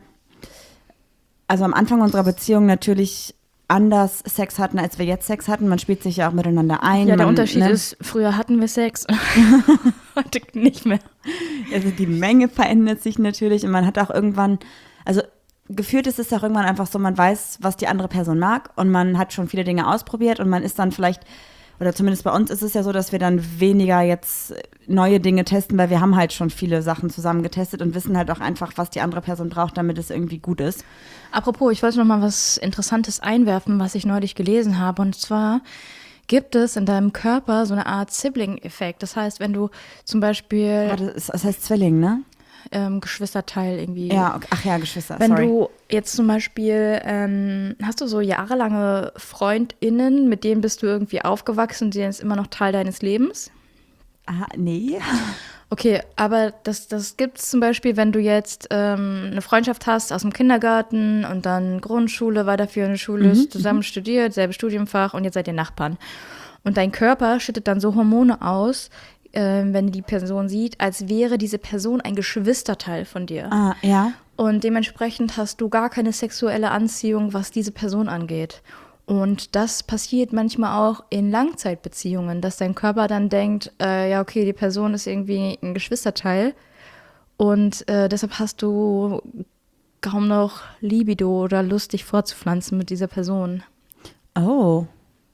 also am Anfang unserer Beziehung natürlich anders Sex hatten, als wir jetzt Sex hatten. Man spielt sich ja auch miteinander ein. Ja, der Unterschied ist, früher hatten wir Sex, heute nicht mehr. Also die Menge verändert sich natürlich und man hat auch irgendwann, also gefühlt ist es auch irgendwann einfach so, man weiß, was die andere Person mag und man hat schon viele Dinge ausprobiert und man ist dann vielleicht, oder zumindest bei uns ist es ja so, dass wir dann weniger jetzt neue Dinge testen, weil wir haben halt schon viele Sachen zusammen getestet und wissen halt auch einfach, was die andere Person braucht, damit es irgendwie gut ist. Apropos, ich wollte noch mal was Interessantes einwerfen, was ich neulich gelesen habe. Und zwar gibt es in deinem Körper so eine Art Sibling-Effekt. Das heißt, wenn du zum Beispiel Das heißt Zwilling, ne? Geschwisterteil irgendwie. Ja, okay. Ach ja, Geschwister, Wenn sorry. du jetzt zum Beispiel, hast du so jahrelange FreundInnen, mit denen bist du irgendwie aufgewachsen und die sind jetzt immer noch Teil deines Lebens? Aha, nee. Okay, aber das gibt es zum Beispiel, wenn du jetzt eine Freundschaft hast aus dem Kindergarten und dann Grundschule, weiterführende Schule, zusammen studiert, selbes Studienfach und jetzt seid ihr Nachbarn. Und dein Körper schüttet dann so Hormone aus, wenn die Person sieht, als wäre diese Person ein Geschwisterteil von dir. Ah, ja. Und dementsprechend hast du gar keine sexuelle Anziehung, was diese Person angeht. Und das passiert manchmal auch in Langzeitbeziehungen, dass dein Körper dann denkt, ja okay, die Person ist irgendwie ein Geschwisterteil und deshalb hast du kaum noch Libido oder Lust, dich fortzupflanzen mit dieser Person. Oh,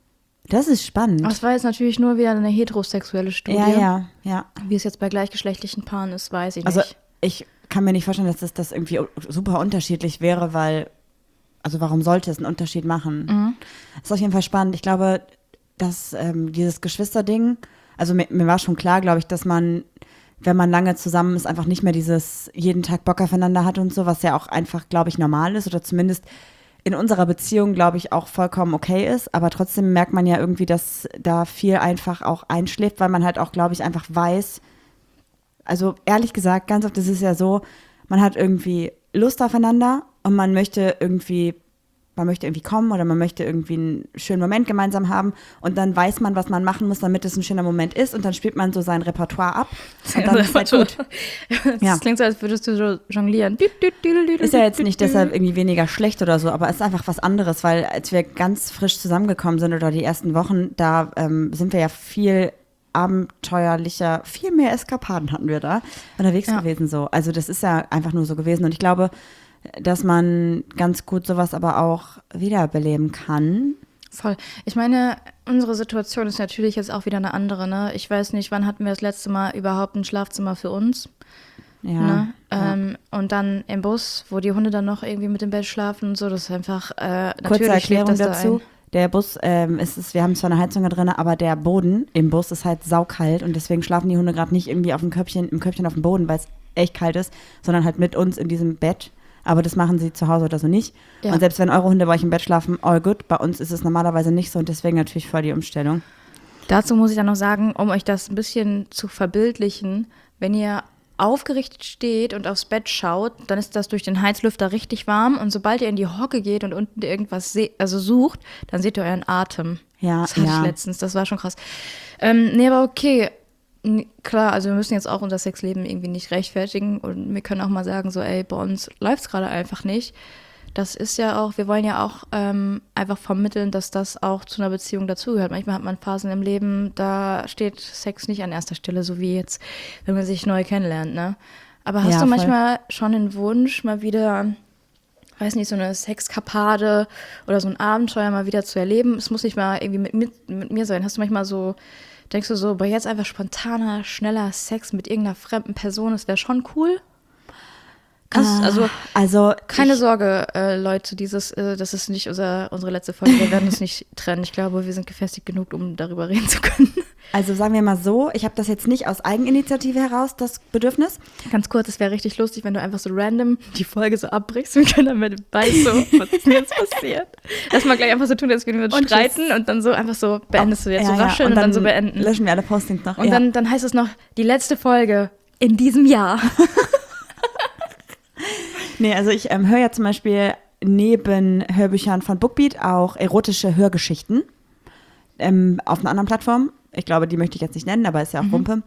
das ist spannend. Das war jetzt natürlich nur wieder eine heterosexuelle Studie. Ja. Wie es jetzt bei gleichgeschlechtlichen Paaren ist, weiß ich Also nicht. ich kann mir nicht vorstellen, dass das irgendwie super unterschiedlich wäre, weil, also warum sollte es einen Unterschied machen? Ist auf jeden Fall spannend. Ich glaube, dass dieses Geschwisterding, also mir war schon klar, glaube ich, dass man, wenn man lange zusammen ist, einfach nicht mehr dieses jeden Tag Bock aufeinander hat und so, was ja auch einfach, glaube ich, normal ist oder zumindest in unserer Beziehung, glaube ich, auch vollkommen okay ist. Aber trotzdem merkt man ja irgendwie, dass da viel einfach auch einschläft, weil man halt auch, glaube ich, einfach weiß, also ehrlich gesagt, ganz oft ist es ja so, man hat irgendwie Lust aufeinander und man möchte irgendwie kommen oder man möchte irgendwie einen schönen Moment gemeinsam haben und dann weiß man, was man machen muss, damit es ein schöner Moment ist und dann spielt man so sein Repertoire ab und dann ist halt gut. Das klingt so, als würdest du so jonglieren. Ist ja jetzt nicht deshalb irgendwie weniger schlecht oder so, aber es ist einfach was anderes, weil als wir ganz frisch zusammengekommen sind oder die ersten Wochen, da sind wir ja viel abenteuerlicher, viel mehr Eskapaden hatten wir da unterwegs gewesen so. Also das ist ja einfach nur so gewesen und ich glaube, dass man ganz gut sowas aber auch wiederbeleben kann. Voll. Ich meine, unsere Situation ist natürlich jetzt auch wieder eine andere, ne? Ich weiß nicht, wann hatten wir das letzte Mal überhaupt ein Schlafzimmer für uns? Ja. Ne? Ja. Und dann im Bus, wo die Hunde dann noch irgendwie mit im Bett schlafen und so, das ist einfach, Kurze natürlich Erklärung schläft das dazu. Der Bus, wir haben zwar eine Heizung da drin, aber der Boden im Bus ist halt saukalt und deswegen schlafen die Hunde gerade nicht irgendwie im Körbchen auf dem Boden, weil es echt kalt ist, sondern halt mit uns in diesem Bett. Aber das machen sie zu Hause oder so nicht. Ja. Und selbst wenn eure Hunde bei euch im Bett schlafen, all good. Bei uns ist es normalerweise nicht so und deswegen natürlich voll die Umstellung. Dazu muss ich dann noch sagen, um euch das ein bisschen zu verbildlichen, wenn ihr aufgerichtet steht und aufs Bett schaut, dann ist das durch den Heizlüfter richtig warm und sobald ihr in die Hocke geht und unten irgendwas sucht, dann seht ihr euren Atem. Ja, das hatte ich letztens, das war schon krass. Nee, aber okay. Klar, also wir müssen jetzt auch unser Sexleben irgendwie nicht rechtfertigen und wir können auch mal sagen, so ey, bei uns läuft es gerade einfach nicht. Das ist ja auch, wir wollen ja auch einfach vermitteln, dass das auch zu einer Beziehung dazugehört. Manchmal hat man Phasen im Leben, da steht Sex nicht an erster Stelle, so wie jetzt, wenn man sich neu kennenlernt, ne? Aber hast du manchmal schon den Wunsch, mal wieder, weiß nicht, so eine Sexkapade oder so ein Abenteuer mal wieder zu erleben? Es muss nicht mal irgendwie mit mir sein. Hast du manchmal so, denkst du so, boah, jetzt einfach spontaner, schneller Sex mit irgendeiner fremden Person, das wäre schon cool? Keine Sorge, Leute, das ist nicht unsere letzte Folge. Wir werden uns nicht trennen. Ich glaube, wir sind gefestigt genug, um darüber reden zu können. Also sagen wir mal so, ich habe das jetzt nicht aus Eigeninitiative heraus, das Bedürfnis. Ganz kurz, es wäre richtig lustig, wenn du einfach so random die Folge so abbrichst und können damit so, was ist denn jetzt passiert? Erstmal gleich einfach so tun, als würden wir uns streiten und dann so einfach so beendest du jetzt so rascheln und dann so beenden. Löschen wir alle Postings noch. Und dann heißt es noch, die letzte Folge in diesem Jahr. Nee, also ich höre ja zum Beispiel neben Hörbüchern von Bookbeat auch erotische Hörgeschichten auf einer anderen Plattform. Ich glaube, die möchte ich jetzt nicht nennen, aber ist ja auch Wumpe.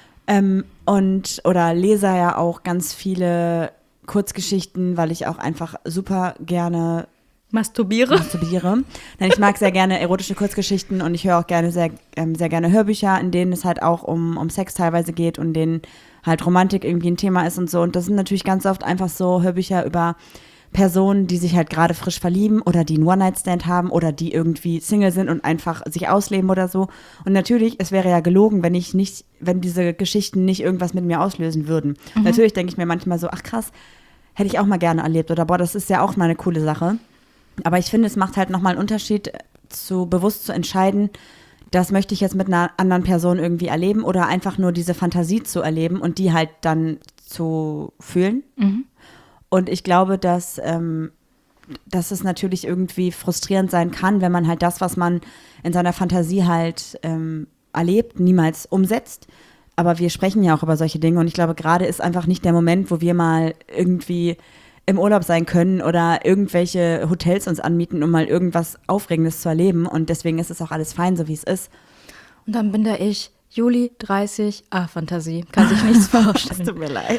Oder lese ja auch ganz viele Kurzgeschichten, weil ich auch einfach super gerne masturbiere. Denn ich mag sehr gerne erotische Kurzgeschichten und ich höre auch gerne sehr gerne Hörbücher, in denen es halt auch um Sex teilweise geht und denen halt Romantik irgendwie ein Thema ist und so. Und das sind natürlich ganz oft einfach so Hörbücher über Personen, die sich halt gerade frisch verlieben oder die einen One-Night-Stand haben oder die irgendwie Single sind und einfach sich ausleben oder so. Und natürlich, es wäre ja gelogen, wenn diese Geschichten nicht irgendwas mit mir auslösen würden. Natürlich denke ich mir manchmal so, ach krass, hätte ich auch mal gerne erlebt oder boah, das ist ja auch mal eine coole Sache. Aber ich finde, es macht halt nochmal einen Unterschied, bewusst zu entscheiden, das möchte ich jetzt mit einer anderen Person irgendwie erleben oder einfach nur diese Fantasie zu erleben und die halt dann zu fühlen. Und ich glaube, dass es natürlich irgendwie frustrierend sein kann, wenn man halt das, was man in seiner Fantasie halt erlebt, niemals umsetzt. Aber wir sprechen ja auch über solche Dinge und ich glaube, gerade ist einfach nicht der Moment, wo wir mal irgendwie im Urlaub sein können oder irgendwelche Hotels uns anmieten, um mal irgendwas Aufregendes zu erleben. Und deswegen ist es auch alles fein, so wie es ist. Und dann bin da ich, Juli, 30, Fantasie. Kann sich nichts vorstellen. Es tut mir leid.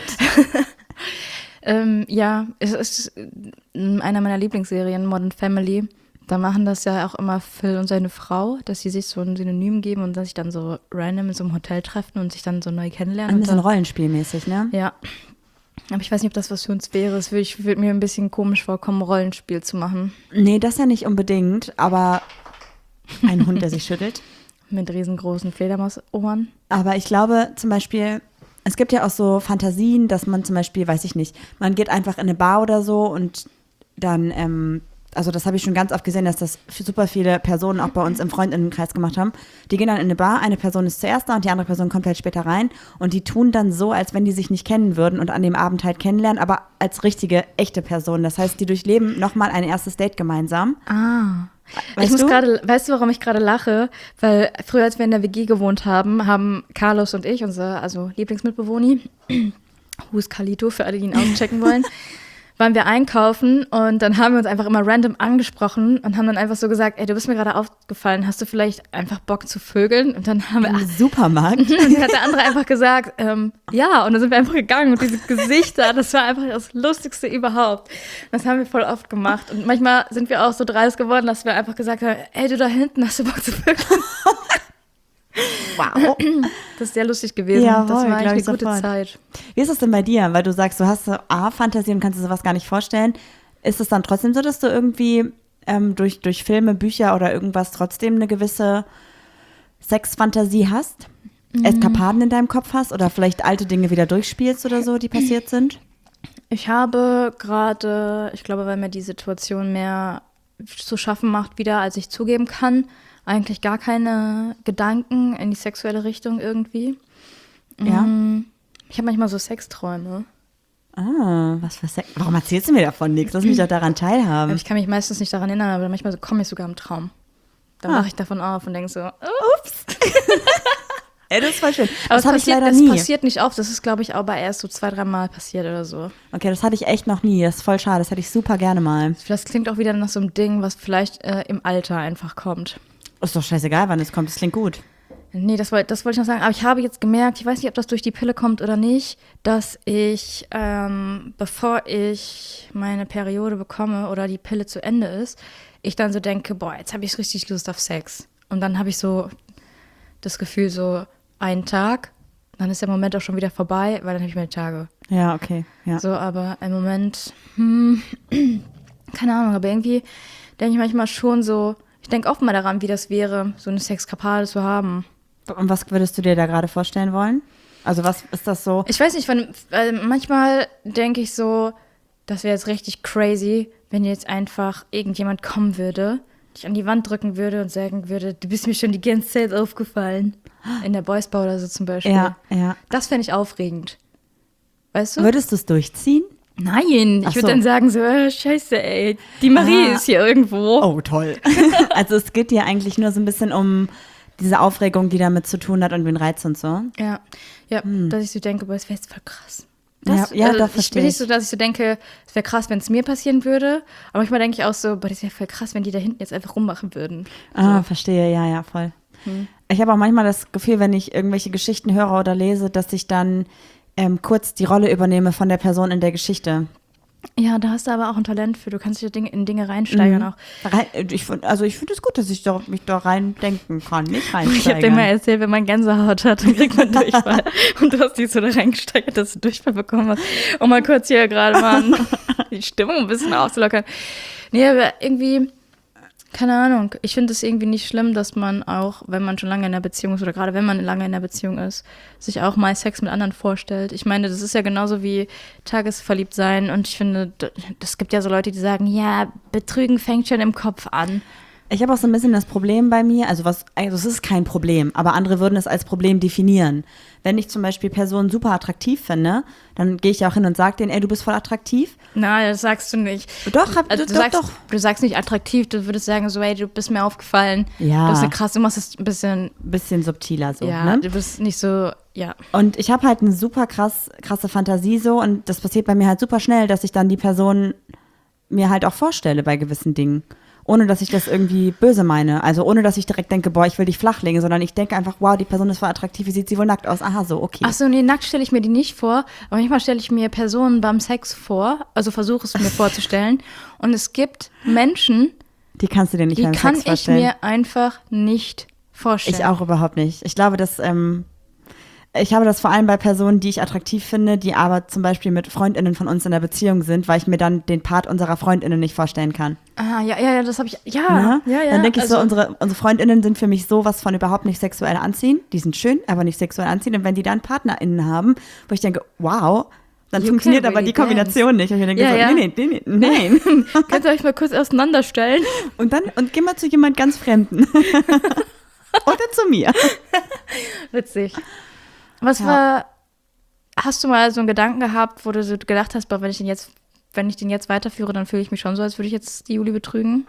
Ja, es ist einer meiner Lieblingsserien, Modern Family. Da machen das ja auch immer Phil und seine Frau, dass sie sich so ein Synonym geben und dass sich dann so random in so einem Hotel treffen und sich dann so neu kennenlernen. Ein bisschen rollenspielmäßig, ne? Ja. Aber ich weiß nicht, ob das was für uns wäre. Es würde mir ein bisschen komisch vorkommen, Rollenspiel zu machen. Nee, das ja nicht unbedingt, aber ein Hund, der sich schüttelt. Mit riesengroßen Fledermausohren. Aber ich glaube zum Beispiel, es gibt ja auch so Fantasien, dass man zum Beispiel, weiß ich nicht, man geht einfach in eine Bar oder so und dann, also das habe ich schon ganz oft gesehen, dass das super viele Personen auch bei uns im Freundinnenkreis gemacht haben. Die gehen dann in eine Bar, eine Person ist zuerst da und die andere Person kommt halt später rein und die tun dann so, als wenn die sich nicht kennen würden und an dem Abend halt kennenlernen, aber als richtige, echte Person. Das heißt, die durchleben nochmal ein erstes Date gemeinsam. Weißt du, warum ich gerade lache? Weil früher, als wir in der WG gewohnt haben, haben Carlos und ich, unser Lieblingsmitbewohner, Who's Carlito, für alle, die ihn auschecken wollen, waren wir einkaufen und dann haben wir uns einfach immer random angesprochen und haben dann einfach so gesagt, ey, du bist mir gerade aufgefallen, hast du vielleicht einfach Bock zu vögeln? Und dann haben wir im Supermarkt. Und dann hat der andere einfach gesagt, ja, und dann sind wir einfach gegangen und diese Gesichter, das war einfach das Lustigste überhaupt. Das haben wir voll oft gemacht und manchmal sind wir auch so dreist geworden, dass wir einfach gesagt haben, ey, du da hinten, hast du Bock zu vögeln? Wow. Das ist sehr lustig gewesen. Jawohl, das war eigentlich eine gute sofort. Zeit. Wie ist es denn bei dir? Weil du sagst, du hast so Fantasie und kannst dir sowas gar nicht vorstellen. Ist es dann trotzdem so, dass du irgendwie durch Filme, Bücher oder irgendwas trotzdem eine gewisse Sexfantasie hast? Eskapaden in deinem Kopf hast oder vielleicht alte Dinge wieder durchspielst oder so, die passiert sind? Ich habe gerade, ich glaube, weil mir die Situation mehr zu schaffen macht wieder, als ich zugeben kann, eigentlich gar keine Gedanken in die sexuelle Richtung irgendwie. Ja. Ich habe manchmal so Sexträume. Was für Sex? Warum erzählst du mir davon nichts? Lass mich doch daran teilhaben. Ich kann mich meistens nicht daran erinnern, aber manchmal komme ich sogar im Traum. Dann wache ich davon auf und denke so, ups. Ey, das ist voll schön. Aber das habe ich leider nie. Das passiert nicht oft. Das ist, glaube ich, aber erst so 2-3 Mal passiert oder so. Okay, das hatte ich echt noch nie. Das ist voll schade. Das hätte ich super gerne mal. Das klingt auch wieder nach so einem Ding, was vielleicht im Alter einfach kommt. Ist doch scheißegal, wann es kommt. Das klingt gut. Nee, das wollte ich noch sagen. Aber ich habe jetzt gemerkt, ich weiß nicht, ob das durch die Pille kommt oder nicht, dass ich, bevor ich meine Periode bekomme oder die Pille zu Ende ist, ich dann so denke, boah, jetzt habe ich richtig Lust auf Sex. Und dann habe ich so das Gefühl, so einen Tag, dann ist der Moment auch schon wieder vorbei, weil dann habe ich meine Tage. Ja, okay. Ja. So, aber im Moment, keine Ahnung, aber irgendwie denke ich manchmal schon so, ich denke oft mal daran, wie das wäre, so eine Sexkapade zu haben. Und was würdest du dir da gerade vorstellen wollen? Also was ist das so? Ich weiß nicht, manchmal denke ich so, das wäre jetzt richtig crazy, wenn jetzt einfach irgendjemand kommen würde, dich an die Wand drücken würde und sagen würde, du bist mir schon die ganze Zeit aufgefallen. In der Boys Bar oder so zum Beispiel. Ja, ja. Das fände ich aufregend. Weißt du? Würdest du es durchziehen? Nein, ich würde dann sagen so, scheiße, ey, die Marie ist hier irgendwo. Oh, toll. Also es geht dir eigentlich nur so ein bisschen um diese Aufregung, die damit zu tun hat und den Reiz und so. Ja, dass ich so denke, boah, das wäre jetzt voll krass. Das, doch, verstehe ich bin nicht so, dass ich so denke, es wäre krass, wenn es mir passieren würde. Aber manchmal denke ich auch so, boah, das wäre voll krass, wenn die da hinten jetzt einfach rummachen würden. So. Verstehe, ja, voll. Ich habe auch manchmal das Gefühl, wenn ich irgendwelche Geschichten höre oder lese, dass ich dann kurz die Rolle übernehme von der Person in der Geschichte. Ja, da hast du aber auch ein Talent für. Du kannst dich in Dinge reinsteigern auch. Ich finde es gut, dass ich mich da reindenken kann, nicht reinsteigern. Ich habe dir mal erzählt, wenn man Gänsehaut hat, dann kriegt man Durchfall. Und du hast dich so da reingesteigert, dass du Durchfall bekommen hast. Um mal kurz hier gerade mal die Stimmung ein bisschen aufzulockern. Nee, aber irgendwie, keine Ahnung, ich finde es irgendwie nicht schlimm, dass man auch, wenn man schon lange in einer Beziehung ist oder gerade wenn man lange in einer Beziehung ist, sich auch mal Sex mit anderen vorstellt. Ich meine, das ist ja genauso wie tagesverliebt sein und ich finde, es gibt ja so Leute, die sagen, ja, Betrügen fängt schon im Kopf an. Ich habe auch so ein bisschen das Problem bei mir, also es ist kein Problem, aber andere würden es als Problem definieren. Wenn ich zum Beispiel Personen super attraktiv finde, dann gehe ich auch hin und sage denen, ey, du bist voll attraktiv. Nein, das sagst du nicht. Doch, doch. Du sagst nicht attraktiv, du würdest sagen so, ey, du bist mir aufgefallen. Ja. Du bist krass, du machst es ein bisschen subtiler so. Ja, ne? du bist nicht so, ja. Und ich habe halt eine super krasse Fantasie so und das passiert bei mir halt super schnell, dass ich dann die Person mir halt auch vorstelle bei gewissen Dingen. Ohne, dass ich das irgendwie böse meine. Also ohne, dass ich direkt denke, boah, ich will dich flachlegen, sondern ich denke einfach, wow, die Person ist voll attraktiv, wie sieht sie wohl nackt aus? Aha, so, okay. Ach so, nee, nackt stelle ich mir die nicht vor, aber manchmal stelle ich mir Personen beim Sex vor, also versuche es mir vorzustellen. Und es gibt Menschen, die kannst du dir nicht beim Sex vorstellen. Die kann ich mir einfach nicht vorstellen. Ich auch überhaupt nicht. Ich glaube, ich habe das vor allem bei Personen, die ich attraktiv finde, die aber zum Beispiel mit FreundInnen von uns in der Beziehung sind, weil ich mir dann den Part unserer FreundInnen nicht vorstellen kann. Ah, ja, das habe ich, ja. Ne? Ja. Dann denke ich so, unsere FreundInnen sind für mich sowas von überhaupt nicht sexuell anziehend. Die sind schön, aber nicht sexuell anziehend. Und wenn die dann PartnerInnen haben, wo ich denke, wow, dann funktioniert aber die Kombination nicht. Und ich denke nein. Könnt ihr euch mal kurz auseinanderstellen? Und geh mal zu jemand ganz Fremden. Oder zu mir. Witzig. Hast du mal so einen Gedanken gehabt, wo du so gedacht hast, wenn ich den jetzt weiterführe, dann fühle ich mich schon so, als würde ich jetzt die Juli betrügen?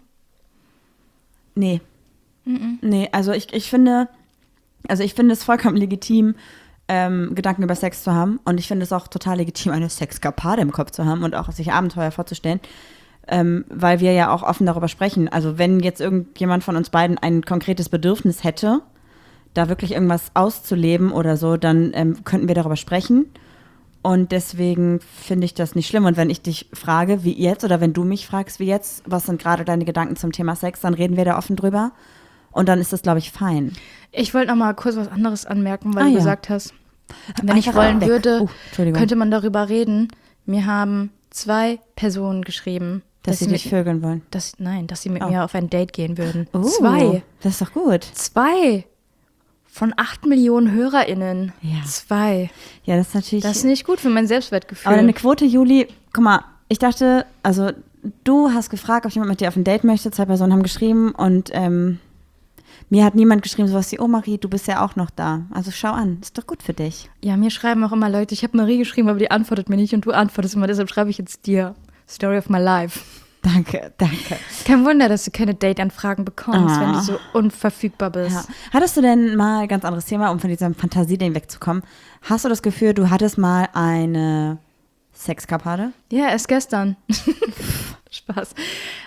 Nee. Nee, also ich finde es vollkommen legitim, Gedanken über Sex zu haben. Und ich finde es auch total legitim, eine Sexkapade im Kopf zu haben und auch sich Abenteuer vorzustellen. Weil wir ja auch offen darüber sprechen. Also wenn jetzt irgendjemand von uns beiden ein konkretes Bedürfnis hätte, da wirklich irgendwas auszuleben oder so, dann könnten wir darüber sprechen. Und deswegen finde ich das nicht schlimm. Und wenn ich dich frage, wie jetzt, oder wenn du mich fragst, wie jetzt, was sind gerade deine Gedanken zum Thema Sex, dann reden wir da offen drüber. Und dann ist das, glaube ich, fein. Ich wollte noch mal kurz was anderes anmerken, weil du gesagt hast, wenn ich wollen würde, könnte man darüber reden. Mir haben 2 Personen geschrieben, dass sie dich vögeln wollen. Dass sie mit mir auf ein Date gehen würden. 2. Das ist doch gut. 2. Von 8 Millionen HörerInnen. Ja. 2. Ja, das ist natürlich. Das ist nicht gut für mein Selbstwertgefühl. Aber deine Quote, Juli, guck mal, ich dachte, also du hast gefragt, ob jemand mit dir auf ein Date möchte. 2 Personen haben geschrieben und mir hat niemand geschrieben, sowas wie, oh Marie, du bist ja auch noch da. Also schau an, ist doch gut für dich. Ja, mir schreiben auch immer Leute, ich habe Marie geschrieben, aber die antwortet mir nicht und du antwortest immer, deshalb schreibe ich jetzt dir. Story of my life. Danke. Kein Wunder, dass du keine Date-Anfragen bekommst, wenn du so unverfügbar bist. Ja. Hattest du denn mal, ganz anderes Thema, um von diesem Fantasie-Ding wegzukommen, hast du das Gefühl, du hattest mal eine Sexkapade? Ja, erst gestern. Spaß.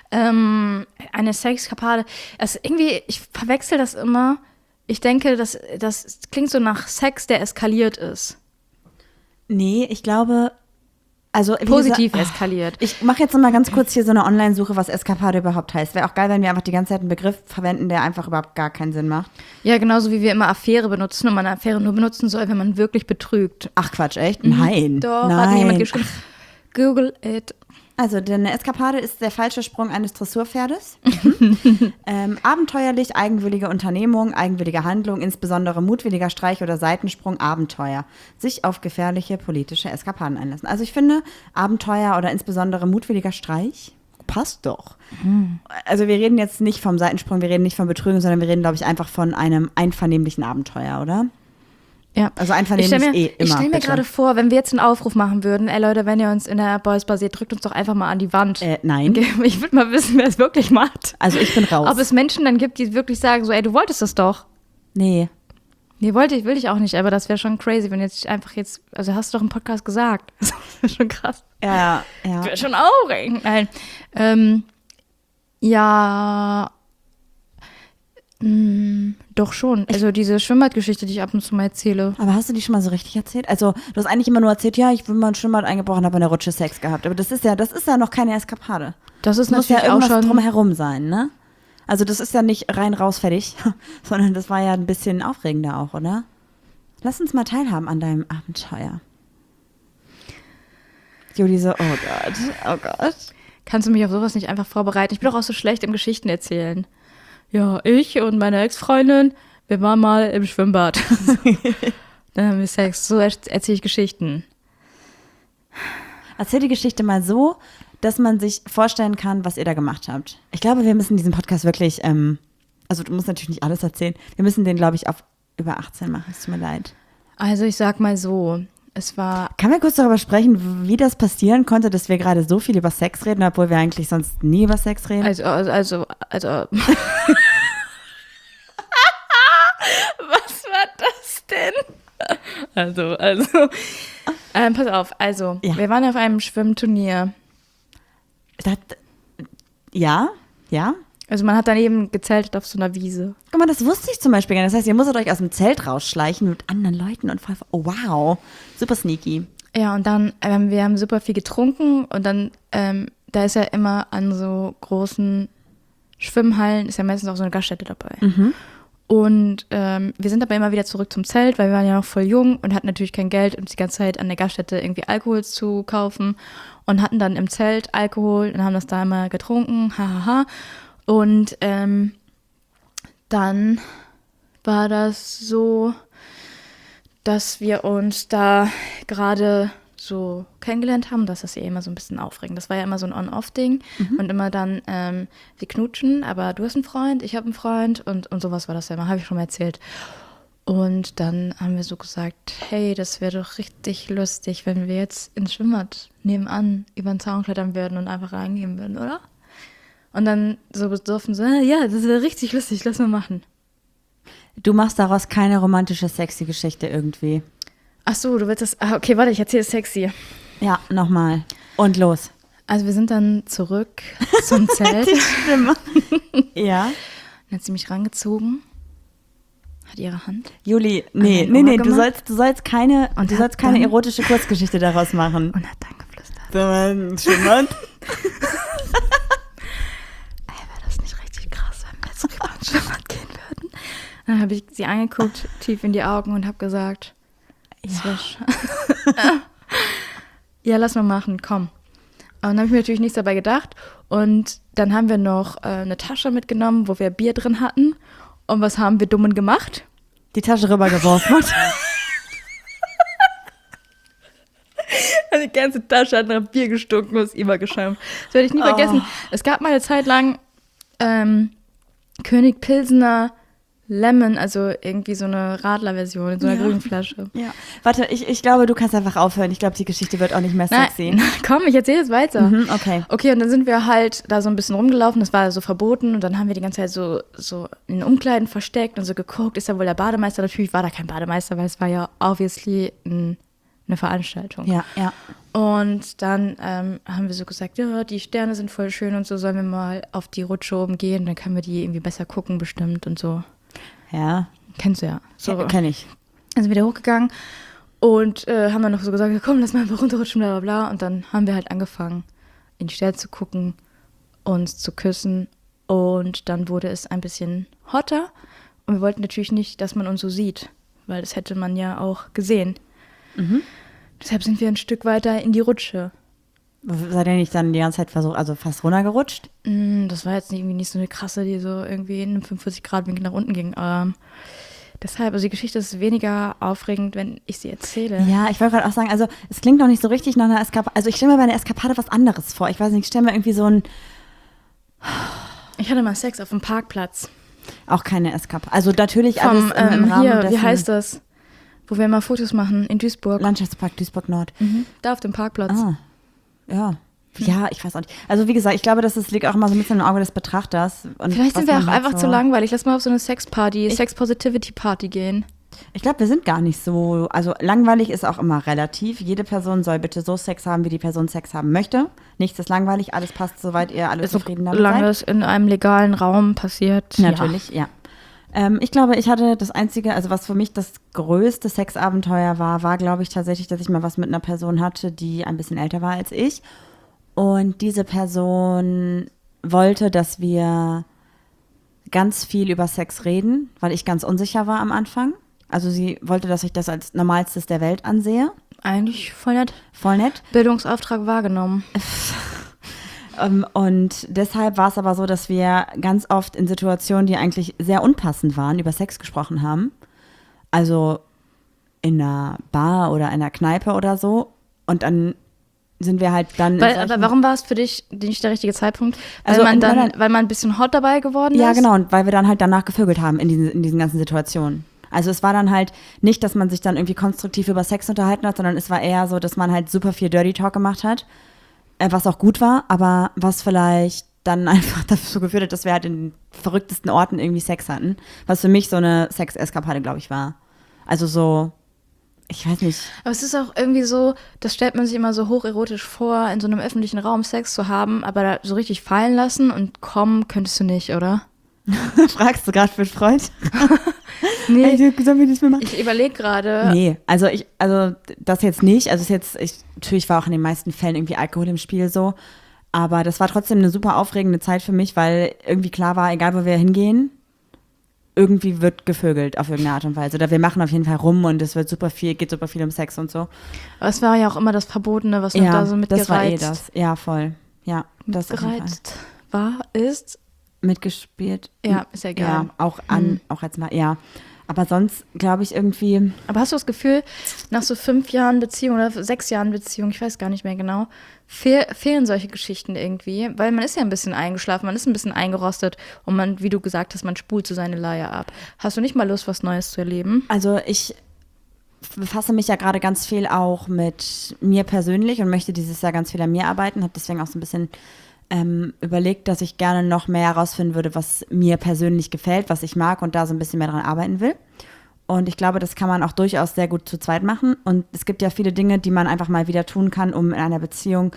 Eine Sexkapade. Also irgendwie, ich verwechsel das immer. Ich denke, das klingt so nach Sex, der eskaliert ist. Nee, ich glaube... Also, positiv eskaliert. Ich mache jetzt noch mal ganz kurz hier so eine Online-Suche, was Eskapade überhaupt heißt. Wäre auch geil, wenn wir einfach die ganze Zeit einen Begriff verwenden, der einfach überhaupt gar keinen Sinn macht. Ja, genauso wie wir immer Affäre benutzen und man eine Affäre nur benutzen soll, wenn man wirklich betrügt. Ach Quatsch, echt? Nein. Doch, Nein. hat mir jemand geschrieben. Google it. Also, eine Eskapade ist der falsche Sprung eines Dressurpferdes. Abenteuerlich, eigenwillige Unternehmung, eigenwillige Handlung, insbesondere mutwilliger Streich oder Seitensprung, Abenteuer. Sich auf gefährliche politische Eskapaden einlassen. Also, ich finde, Abenteuer oder insbesondere mutwilliger Streich passt doch. Also, wir reden jetzt nicht vom Seitensprung, wir reden nicht von Betrügen, sondern wir reden, glaube ich, einfach von einem einvernehmlichen Abenteuer, oder? Ja. Also einvernehmlich immer. Ich stelle mir gerade vor, wenn wir jetzt einen Aufruf machen würden, ey Leute, wenn ihr uns in der Boys Bar seht, drückt uns doch einfach mal an die Wand. Nein. Ich würde mal wissen, wer es wirklich macht. Also ich bin raus. Ob es Menschen dann gibt, die wirklich sagen so, ey, du wolltest das doch. Nee. Nee, will ich auch nicht, aber das wäre schon crazy, wenn jetzt einfach also hast du doch im Podcast gesagt. Das wäre schon krass. Ja. Das wäre schon aufregend. Nein. Ja. Doch schon. Also diese Schwimmbadgeschichte, die ich ab und zu mal erzähle. Aber hast du die schon mal so richtig erzählt? Also du hast eigentlich immer nur erzählt, ja, ich bin mal ein Schwimmbad eingebrochen, habe in der Rutsche Sex gehabt. Aber das ist ja noch keine Eskapade. Das ist muss natürlich ja irgendwas auch schon drumherum sein, ne? Also das ist ja nicht rein, raus, fertig, sondern das war ja ein bisschen aufregender auch, oder? Lass uns mal teilhaben an deinem Abenteuer. Juli so, oh Gott. Kannst du mich auf sowas nicht einfach vorbereiten? Ich bin doch auch so schlecht im Geschichten erzählen. Ja, ich und meine Ex-Freundin, wir waren mal im Schwimmbad. Dann haben wir Sex. So erzähle ich Geschichten. Erzähl die Geschichte mal so, dass man sich vorstellen kann, was ihr da gemacht habt. Ich glaube, wir müssen diesen Podcast wirklich, also du musst natürlich nicht alles erzählen, wir müssen den, glaube ich, auf über 18 machen. Es tut mir leid. Also ich sag mal so, es war... Kann wir kurz darüber sprechen, wie das passieren konnte, dass wir gerade so viel über Sex reden, obwohl wir eigentlich sonst nie über Sex reden? Also. Was war das denn? Pass auf, Ja. Wir waren auf einem Schwimmturnier. Ja. Also man hat daneben gezeltet auf so einer Wiese. Guck mal, das wusste ich zum Beispiel gar nicht. Das heißt, ihr musstet euch aus dem Zelt rausschleichen mit anderen Leuten und voll, oh wow, super sneaky. Ja, und dann, wir haben super viel getrunken und dann, da ist ja immer an so großen Schwimmhallen, ist ja meistens auch so eine Gaststätte dabei. Mhm. Und wir sind aber immer wieder zurück zum Zelt, weil wir waren ja noch voll jung und hatten natürlich kein Geld, uns die ganze Zeit an der Gaststätte irgendwie Alkohol zu kaufen und hatten dann im Zelt Alkohol und haben das da immer getrunken, hahaha. Und dann war das so, dass wir uns da gerade so kennengelernt haben, dass das ja immer so ein bisschen aufregend. Das war ja immer so ein On-Off-Ding und immer dann, wir knutschen, aber du hast einen Freund, ich habe einen Freund und sowas war das ja immer, habe ich schon mal erzählt. Und dann haben wir so gesagt, hey, das wäre doch richtig lustig, wenn wir jetzt ins Schwimmbad nebenan über den Zaun klettern würden und einfach reingehen würden, oder? Und dann so besoffen so, ja, das wäre richtig lustig, lass mal machen. Du machst daraus keine romantische, sexy Geschichte irgendwie. Ach so, du willst das, okay, warte, ich erzähle es sexy. Ja, nochmal. Und los. Also wir sind dann zurück zum Zelt. Die Stimme. Ja. Dann hat sie mich rangezogen, hat ihre Hand. Juli, An nee, mein Ohr du sollst keine erotische Kurzgeschichte daraus machen. Und hat dann geflüstert. Schwimmbad. Wäre das nicht richtig krass, wenn wir jetzt über ein Schwimmbad gehen würden? Dann habe ich sie angeguckt, tief in die Augen und habe gesagt, ja, lass mal machen, komm. Und dann habe ich mir natürlich nichts dabei gedacht. Und dann haben wir noch eine Tasche mitgenommen, wo wir Bier drin hatten. Und was haben wir Dummen gemacht? Die Tasche rübergeworfen. Die ganze Tasche hat nach Bier gestunken und ist übergeschäumt. Das werde ich nie vergessen. Es gab mal eine Zeit lang König Pilsener Lemon, also irgendwie so eine Radler-Version in so einer grünen Flasche. Ja. Warte, ich glaube, du kannst einfach aufhören. Ich glaube, die Geschichte wird auch nicht mehr sexy. Nein, komm, ich erzähle jetzt weiter. Okay. Okay, und dann sind wir halt da so ein bisschen rumgelaufen, das war so verboten und dann haben wir die ganze Zeit so in Umkleiden versteckt und so geguckt, ist da wohl der Bademeister? Natürlich war da kein Bademeister, weil es war ja obviously eine Veranstaltung. Ja. Und dann haben wir so gesagt, ja, die Sterne sind voll schön und so, sollen wir mal auf die Rutsche oben gehen, dann können wir die irgendwie besser gucken bestimmt und so. Ja. Kennst du ja. So. Kenn ich. Dann sind wir da hochgegangen und haben dann noch so gesagt, komm, lass mal einfach runterrutschen, bla bla bla. Und dann haben wir halt angefangen, in die Sterne zu gucken, uns zu küssen. Und dann wurde es ein bisschen hotter. Und wir wollten natürlich nicht, dass man uns so sieht, weil das hätte man ja auch gesehen. Deshalb sind wir ein Stück weiter in die Rutsche. Seid ihr nicht dann die ganze Zeit also fast runtergerutscht? Das war jetzt irgendwie nicht so eine krasse, die so irgendwie in einem 45-Grad-Winkel nach unten ging. Deshalb, also die Geschichte ist weniger aufregend, wenn ich sie erzähle. Ja, ich wollte gerade auch sagen, also es klingt noch nicht so richtig nach einer Eskapade. Also ich stelle mir bei einer Eskapade was anderes vor. Ich weiß nicht, ich stelle mir irgendwie so ein... Ich hatte mal Sex auf dem Parkplatz. Auch keine Eskapade. Also natürlich alles im Rahmen hier, dessen. wie heißt das? Wo wir mal Fotos machen, in Duisburg. Landschaftspark Duisburg-Nord. Da auf dem Parkplatz. Ja. Ja, ich weiß auch nicht. Also wie gesagt, ich glaube, das liegt auch immer so ein bisschen im Auge des Betrachters. Und Vielleicht sind wir was auch man halt einfach zu langweilig. Lass mal auf so eine Sex-Party, Sex-Positivity-Party gehen. Ich glaube, wir sind gar nicht so, also langweilig ist auch immer relativ. Jede Person soll bitte so Sex haben, wie die Person Sex haben möchte. Nichts ist langweilig, alles passt, soweit ihr alle zufrieden damit seid. Solange es in einem legalen Raum passiert. Natürlich, ja. Ich glaube, ich hatte das einzige, also was für mich das größte Sexabenteuer war, glaube ich tatsächlich, dass ich mal was mit einer Person hatte, die ein bisschen älter war als ich. Und diese Person wollte, dass wir ganz viel über Sex reden, weil ich ganz unsicher war am Anfang. Also sie wollte, dass ich das als Normalstes der Welt ansehe. Eigentlich voll nett. Voll nett. Bildungsauftrag wahrgenommen. Und deshalb war es aber so, dass wir ganz oft in Situationen, die eigentlich sehr unpassend waren, über Sex gesprochen haben. Also in einer Bar oder einer Kneipe oder so. Und dann sind wir halt dann. Aber warum war es für dich nicht der richtige Zeitpunkt? Also weil man ein bisschen hot dabei geworden ist? Ja, genau. Und weil wir dann halt danach gevögelt haben in diesen ganzen Situationen. Also es war dann halt nicht, dass man sich dann irgendwie konstruktiv über Sex unterhalten hat, sondern es war eher so, dass man halt super viel Dirty Talk gemacht hat, was auch gut war, aber was vielleicht dann einfach dazu geführt hat, dass wir halt in den verrücktesten Orten irgendwie Sex hatten, was für mich so eine Sex-Eskapade, glaube ich, war. Also so, ich weiß nicht. Aber es ist auch irgendwie so, das stellt man sich immer so hocherotisch vor, in so einem öffentlichen Raum Sex zu haben, aber da so richtig fallen lassen und kommen könntest du nicht, oder? Fragst du gerade für einen Freund? Nee, Ey, sollen wir das mal machen? ich überlege gerade. Nee, also das jetzt nicht. Also natürlich war auch in den meisten Fällen irgendwie Alkohol im Spiel so. Aber das war trotzdem eine super aufregende Zeit für mich, weil irgendwie klar war, egal wo wir hingehen, irgendwie wird gevögelt auf irgendeine Art und Weise. Oder wir machen auf jeden Fall rum und es geht super viel um Sex und so. Aber es war ja auch immer das Verbotene, was noch da so mitgereizt. Das war das. Ja, voll. Ja, das mitgereizt war, ist. Mitgespielt. Ja, ist ja egal. Ja, auch als mal, ja. Aber sonst glaube ich irgendwie. Aber hast du das Gefühl, nach so 5 Jahren Beziehung oder 6 Jahren Beziehung, ich weiß gar nicht mehr genau, fehlen solche Geschichten irgendwie? Weil man ist ja ein bisschen eingeschlafen, man ist ein bisschen eingerostet und man, wie du gesagt hast, man spult so seine Leier ab. Hast du nicht mal Lust, was Neues zu erleben? Also ich befasse mich ja gerade ganz viel auch mit mir persönlich und möchte dieses Jahr ganz viel an mir arbeiten, habe deswegen auch so ein bisschen überlegt, dass ich gerne noch mehr herausfinden würde, was mir persönlich gefällt, was ich mag und da so ein bisschen mehr dran arbeiten will. Und ich glaube, das kann man auch durchaus sehr gut zu zweit machen. Und es gibt ja viele Dinge, die man einfach mal wieder tun kann, um in einer Beziehung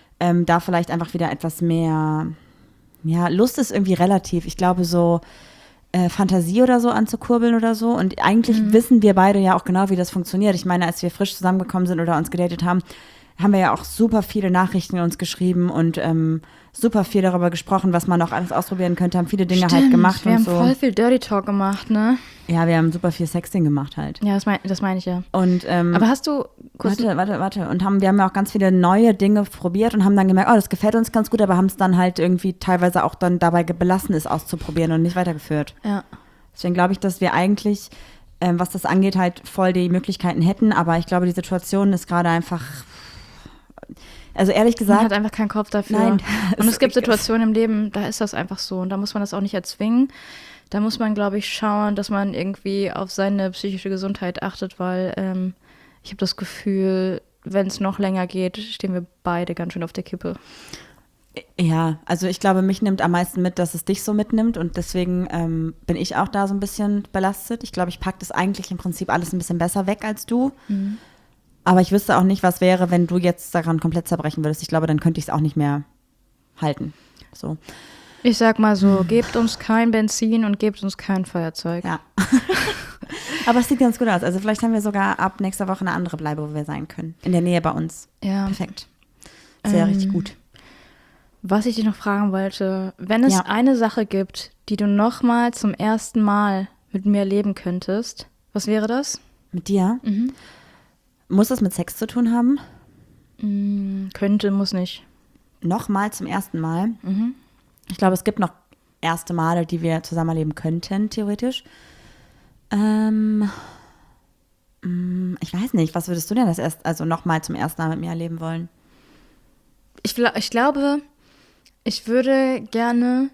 da vielleicht einfach wieder etwas mehr, ja, Lust ist irgendwie relativ. Ich glaube, so Fantasie oder so anzukurbeln oder so. Und eigentlich wissen wir beide ja auch genau, wie das funktioniert. Ich meine, als wir frisch zusammengekommen sind oder uns gedatet haben, haben wir ja auch super viele Nachrichten uns geschrieben und super viel darüber gesprochen, was man noch alles ausprobieren könnte, haben viele Dinge halt gemacht wir und haben so. voll viel Dirty Talk gemacht, ne? Ja, wir haben super viel Sexting gemacht halt. Ja, das meine ich ja. Und, aber hast du... Warte. Und wir haben ja auch ganz viele neue Dinge probiert und haben dann gemerkt, oh, das gefällt uns ganz gut, aber haben es dann halt irgendwie teilweise auch dann dabei belassen, es auszuprobieren und nicht weitergeführt. Ja. Deswegen glaube ich, dass wir eigentlich, was das angeht, halt voll die Möglichkeiten hätten, aber ich glaube, die Situation ist gerade einfach... Also ehrlich gesagt. Man hat einfach keinen Kopf dafür. Nein. Und es gibt Situationen im Leben, da ist das einfach so. Und da muss man das auch nicht erzwingen. Da muss man, glaube ich, schauen, dass man irgendwie auf seine psychische Gesundheit achtet, weil ich habe das Gefühl, wenn es noch länger geht, stehen wir beide ganz schön auf der Kippe. Ja, also ich glaube, mich nimmt am meisten mit, dass es dich so mitnimmt und deswegen bin ich auch da so ein bisschen belastet. Ich glaube, ich packe das eigentlich im Prinzip alles ein bisschen besser weg als du. Mhm. Aber ich wüsste auch nicht, was wäre, wenn du jetzt daran komplett zerbrechen würdest. Ich glaube, dann könnte ich es auch nicht mehr halten. So. Ich sag mal so, gebt uns kein Benzin und gebt uns kein Feuerzeug. Ja. Aber es sieht ganz gut aus. Also vielleicht haben wir sogar ab nächster Woche eine andere Bleibe, wo wir sein können. In der Nähe bei uns. Ja. Perfekt. Sehr richtig gut. Was ich dich noch fragen wollte, wenn es eine Sache gibt, die du nochmal zum ersten Mal mit mir erleben könntest, was wäre das? Mit dir? Mhm. Muss das mit Sex zu tun haben? Könnte, muss nicht. Nochmal zum ersten Mal. Mhm. Ich glaube, es gibt noch erste Male, die wir zusammen erleben könnten, theoretisch. Ich weiß nicht, was würdest du denn nochmal zum ersten Mal mit mir erleben wollen? Ich glaube, ich würde gerne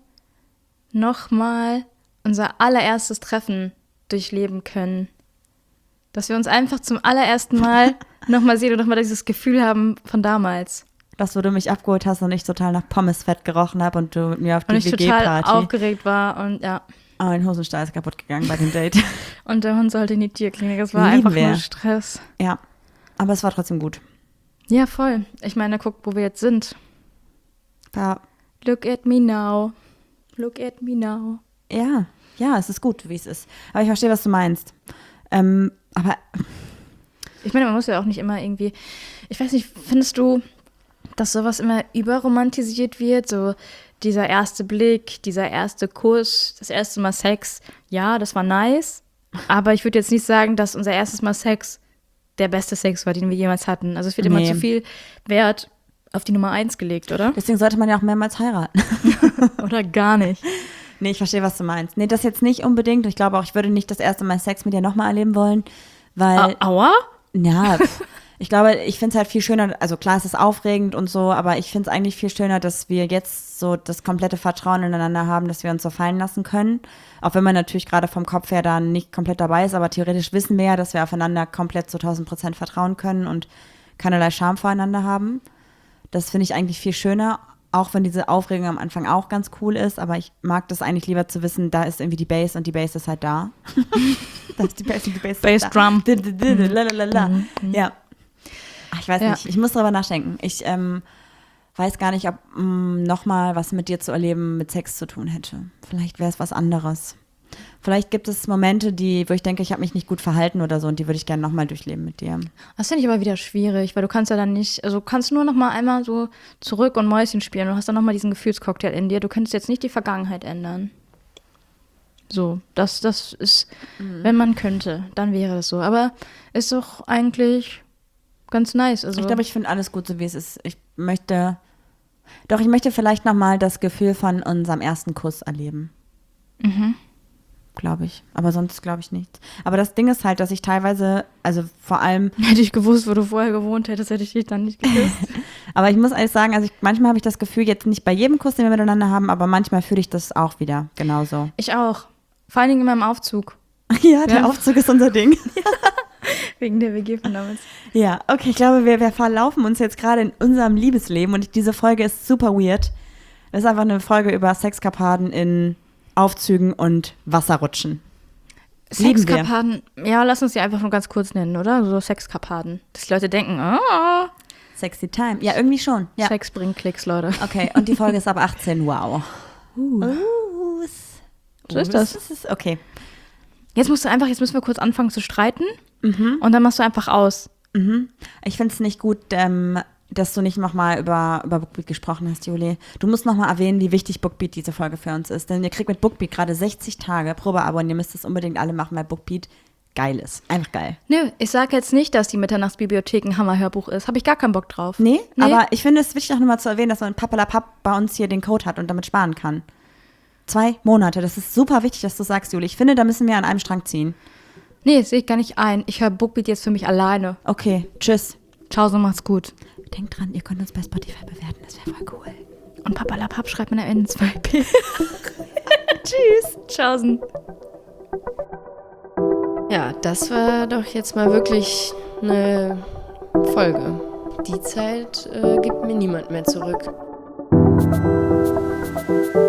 nochmal unser allererstes Treffen durchleben können. Dass wir uns einfach zum allerersten Mal nochmal sehen und nochmal dieses Gefühl haben von damals. Das, wo du mich abgeholt hast und ich total nach Pommesfett gerochen habe und du mit mir auf die Und ich WG-Party. total aufgeregt war und ja. Oh, mein Hosenstall ist kaputt gegangen bei dem Date. Und der Hund sollte in die Tierklinik. Das war Lieben einfach wir. nur Stress. Ja, aber es war trotzdem gut. Ja, voll. Ich meine, guck, wo wir jetzt sind. Ja, Look at me now. Look at me now. ja, es ist gut, wie es ist. Aber ich verstehe, was du meinst. Aber Ich meine, man muss ja auch nicht immer irgendwie, ich weiß nicht, findest du, dass sowas immer überromantisiert wird? So dieser erste Blick, dieser erste Kuss, das erste Mal Sex. Ja, das war nice. Aber ich würde jetzt nicht sagen, dass unser erstes Mal Sex der beste Sex war, den wir jemals hatten. Also es wird immer zu viel Wert auf die Nummer 1 gelegt, oder? deswegen sollte man ja auch mehrmals heiraten. Oder gar nicht. Nee, ich verstehe, was du meinst. Nee, das jetzt nicht unbedingt. Ich glaube auch, ich würde nicht das erste Mal Sex mit dir nochmal erleben wollen, weil, Aua? ja, ich glaube, ich finde es halt viel schöner, also klar, es ist aufregend und so, aber ich finde es eigentlich viel schöner, dass wir jetzt so das komplette Vertrauen ineinander haben, dass wir uns so fallen lassen können. Auch wenn man natürlich gerade vom Kopf her da nicht komplett dabei ist, aber theoretisch wissen wir ja, dass wir aufeinander komplett zu 1000% vertrauen können und keinerlei Scham voreinander haben. Das finde ich eigentlich viel schöner, auch wenn diese Aufregung am Anfang auch ganz cool ist, aber ich mag das eigentlich lieber zu wissen, da ist irgendwie die Bass und die Bass ist halt da. Da ist die Bass und die Bass ist da. Bassdrum. Ja. Ach, ich weiß nicht, ich muss darüber nachdenken. Ich weiß gar nicht, ob nochmal was mit dir zu erleben mit Sex zu tun hätte. Vielleicht wäre es was anderes. Vielleicht gibt es Momente, wo ich denke, ich habe mich nicht gut verhalten oder so und die würde ich gerne nochmal durchleben mit dir. Das finde ich aber wieder schwierig, weil du kannst ja dann nicht, also du kannst nur noch mal einmal so zurück und Mäuschen spielen. Du hast dann noch mal diesen Gefühlscocktail in dir. Du könntest jetzt nicht die Vergangenheit ändern. So, das ist, wenn man könnte, dann wäre das so. Aber ist doch eigentlich ganz nice. Also Ich glaube, ich finde alles gut, so wie es ist. Ich möchte vielleicht nochmal das Gefühl von unserem ersten Kuss erleben. Glaube ich. Aber sonst glaube ich nichts. Aber das Ding ist halt, dass ich teilweise, also vor allem. Hätte ich gewusst, wo du vorher gewohnt hättest, hätte ich dich dann nicht geküsst. Aber ich muss ehrlich sagen, manchmal habe ich das Gefühl, jetzt nicht bei jedem Kuss, den wir miteinander haben, aber manchmal fühle ich das auch wieder genauso. Ich auch. Vor allen Dingen in meinem Aufzug. Ja, der Aufzug ist unser Ding. Wegen der WG von damals. Ja, okay, ich glaube, wir verlaufen uns jetzt gerade in unserem Liebesleben und diese Folge ist super weird. Das ist einfach eine Folge über Sexkapaden in Aufzügen und Wasserrutschen. Sexkapaden, ja, lass uns die einfach nur ganz kurz nennen, oder? So Sexkapaden. Dass die Leute denken, Sexy Time. Ja, irgendwie schon. Ja. Sex bringt Klicks, Leute. Okay, und die Folge ist ab 18, wow. So ist das. Okay. Jetzt müssen wir kurz anfangen zu streiten und dann machst du einfach aus. Ich finde es nicht gut, dass du nicht nochmal über Bookbeat gesprochen hast, Juli. Du musst nochmal erwähnen, wie wichtig Bookbeat diese Folge für uns ist. Denn ihr kriegt mit Bookbeat gerade 60 Tage Probeabo und ihr müsst es unbedingt alle machen, weil Bookbeat geil ist. Einfach geil. Nö, ich sage jetzt nicht, dass die Mitternachtsbibliothek ein Hammerhörbuch ist. Habe ich gar keinen Bock drauf. Nee, aber ich finde es wichtig, auch nochmal zu erwähnen, dass man Pappalapapp bei uns hier den Code hat und damit sparen kann. 2 Monate, das ist super wichtig, dass du sagst, Juli. Ich finde, da müssen wir an einem Strang ziehen. Nee, sehe ich gar nicht ein. Ich höre Bookbeat jetzt für mich alleine. Okay, tschüss. Ciao, so macht's gut. Denkt dran, ihr könnt uns bei Spotify bewerten, das wäre voll cool. Und Papalapap schreibt mir eine N2P. Tschüss. Tschaußen. Ja, das war doch jetzt mal wirklich eine Folge. Die Zeit gibt mir niemand mehr zurück.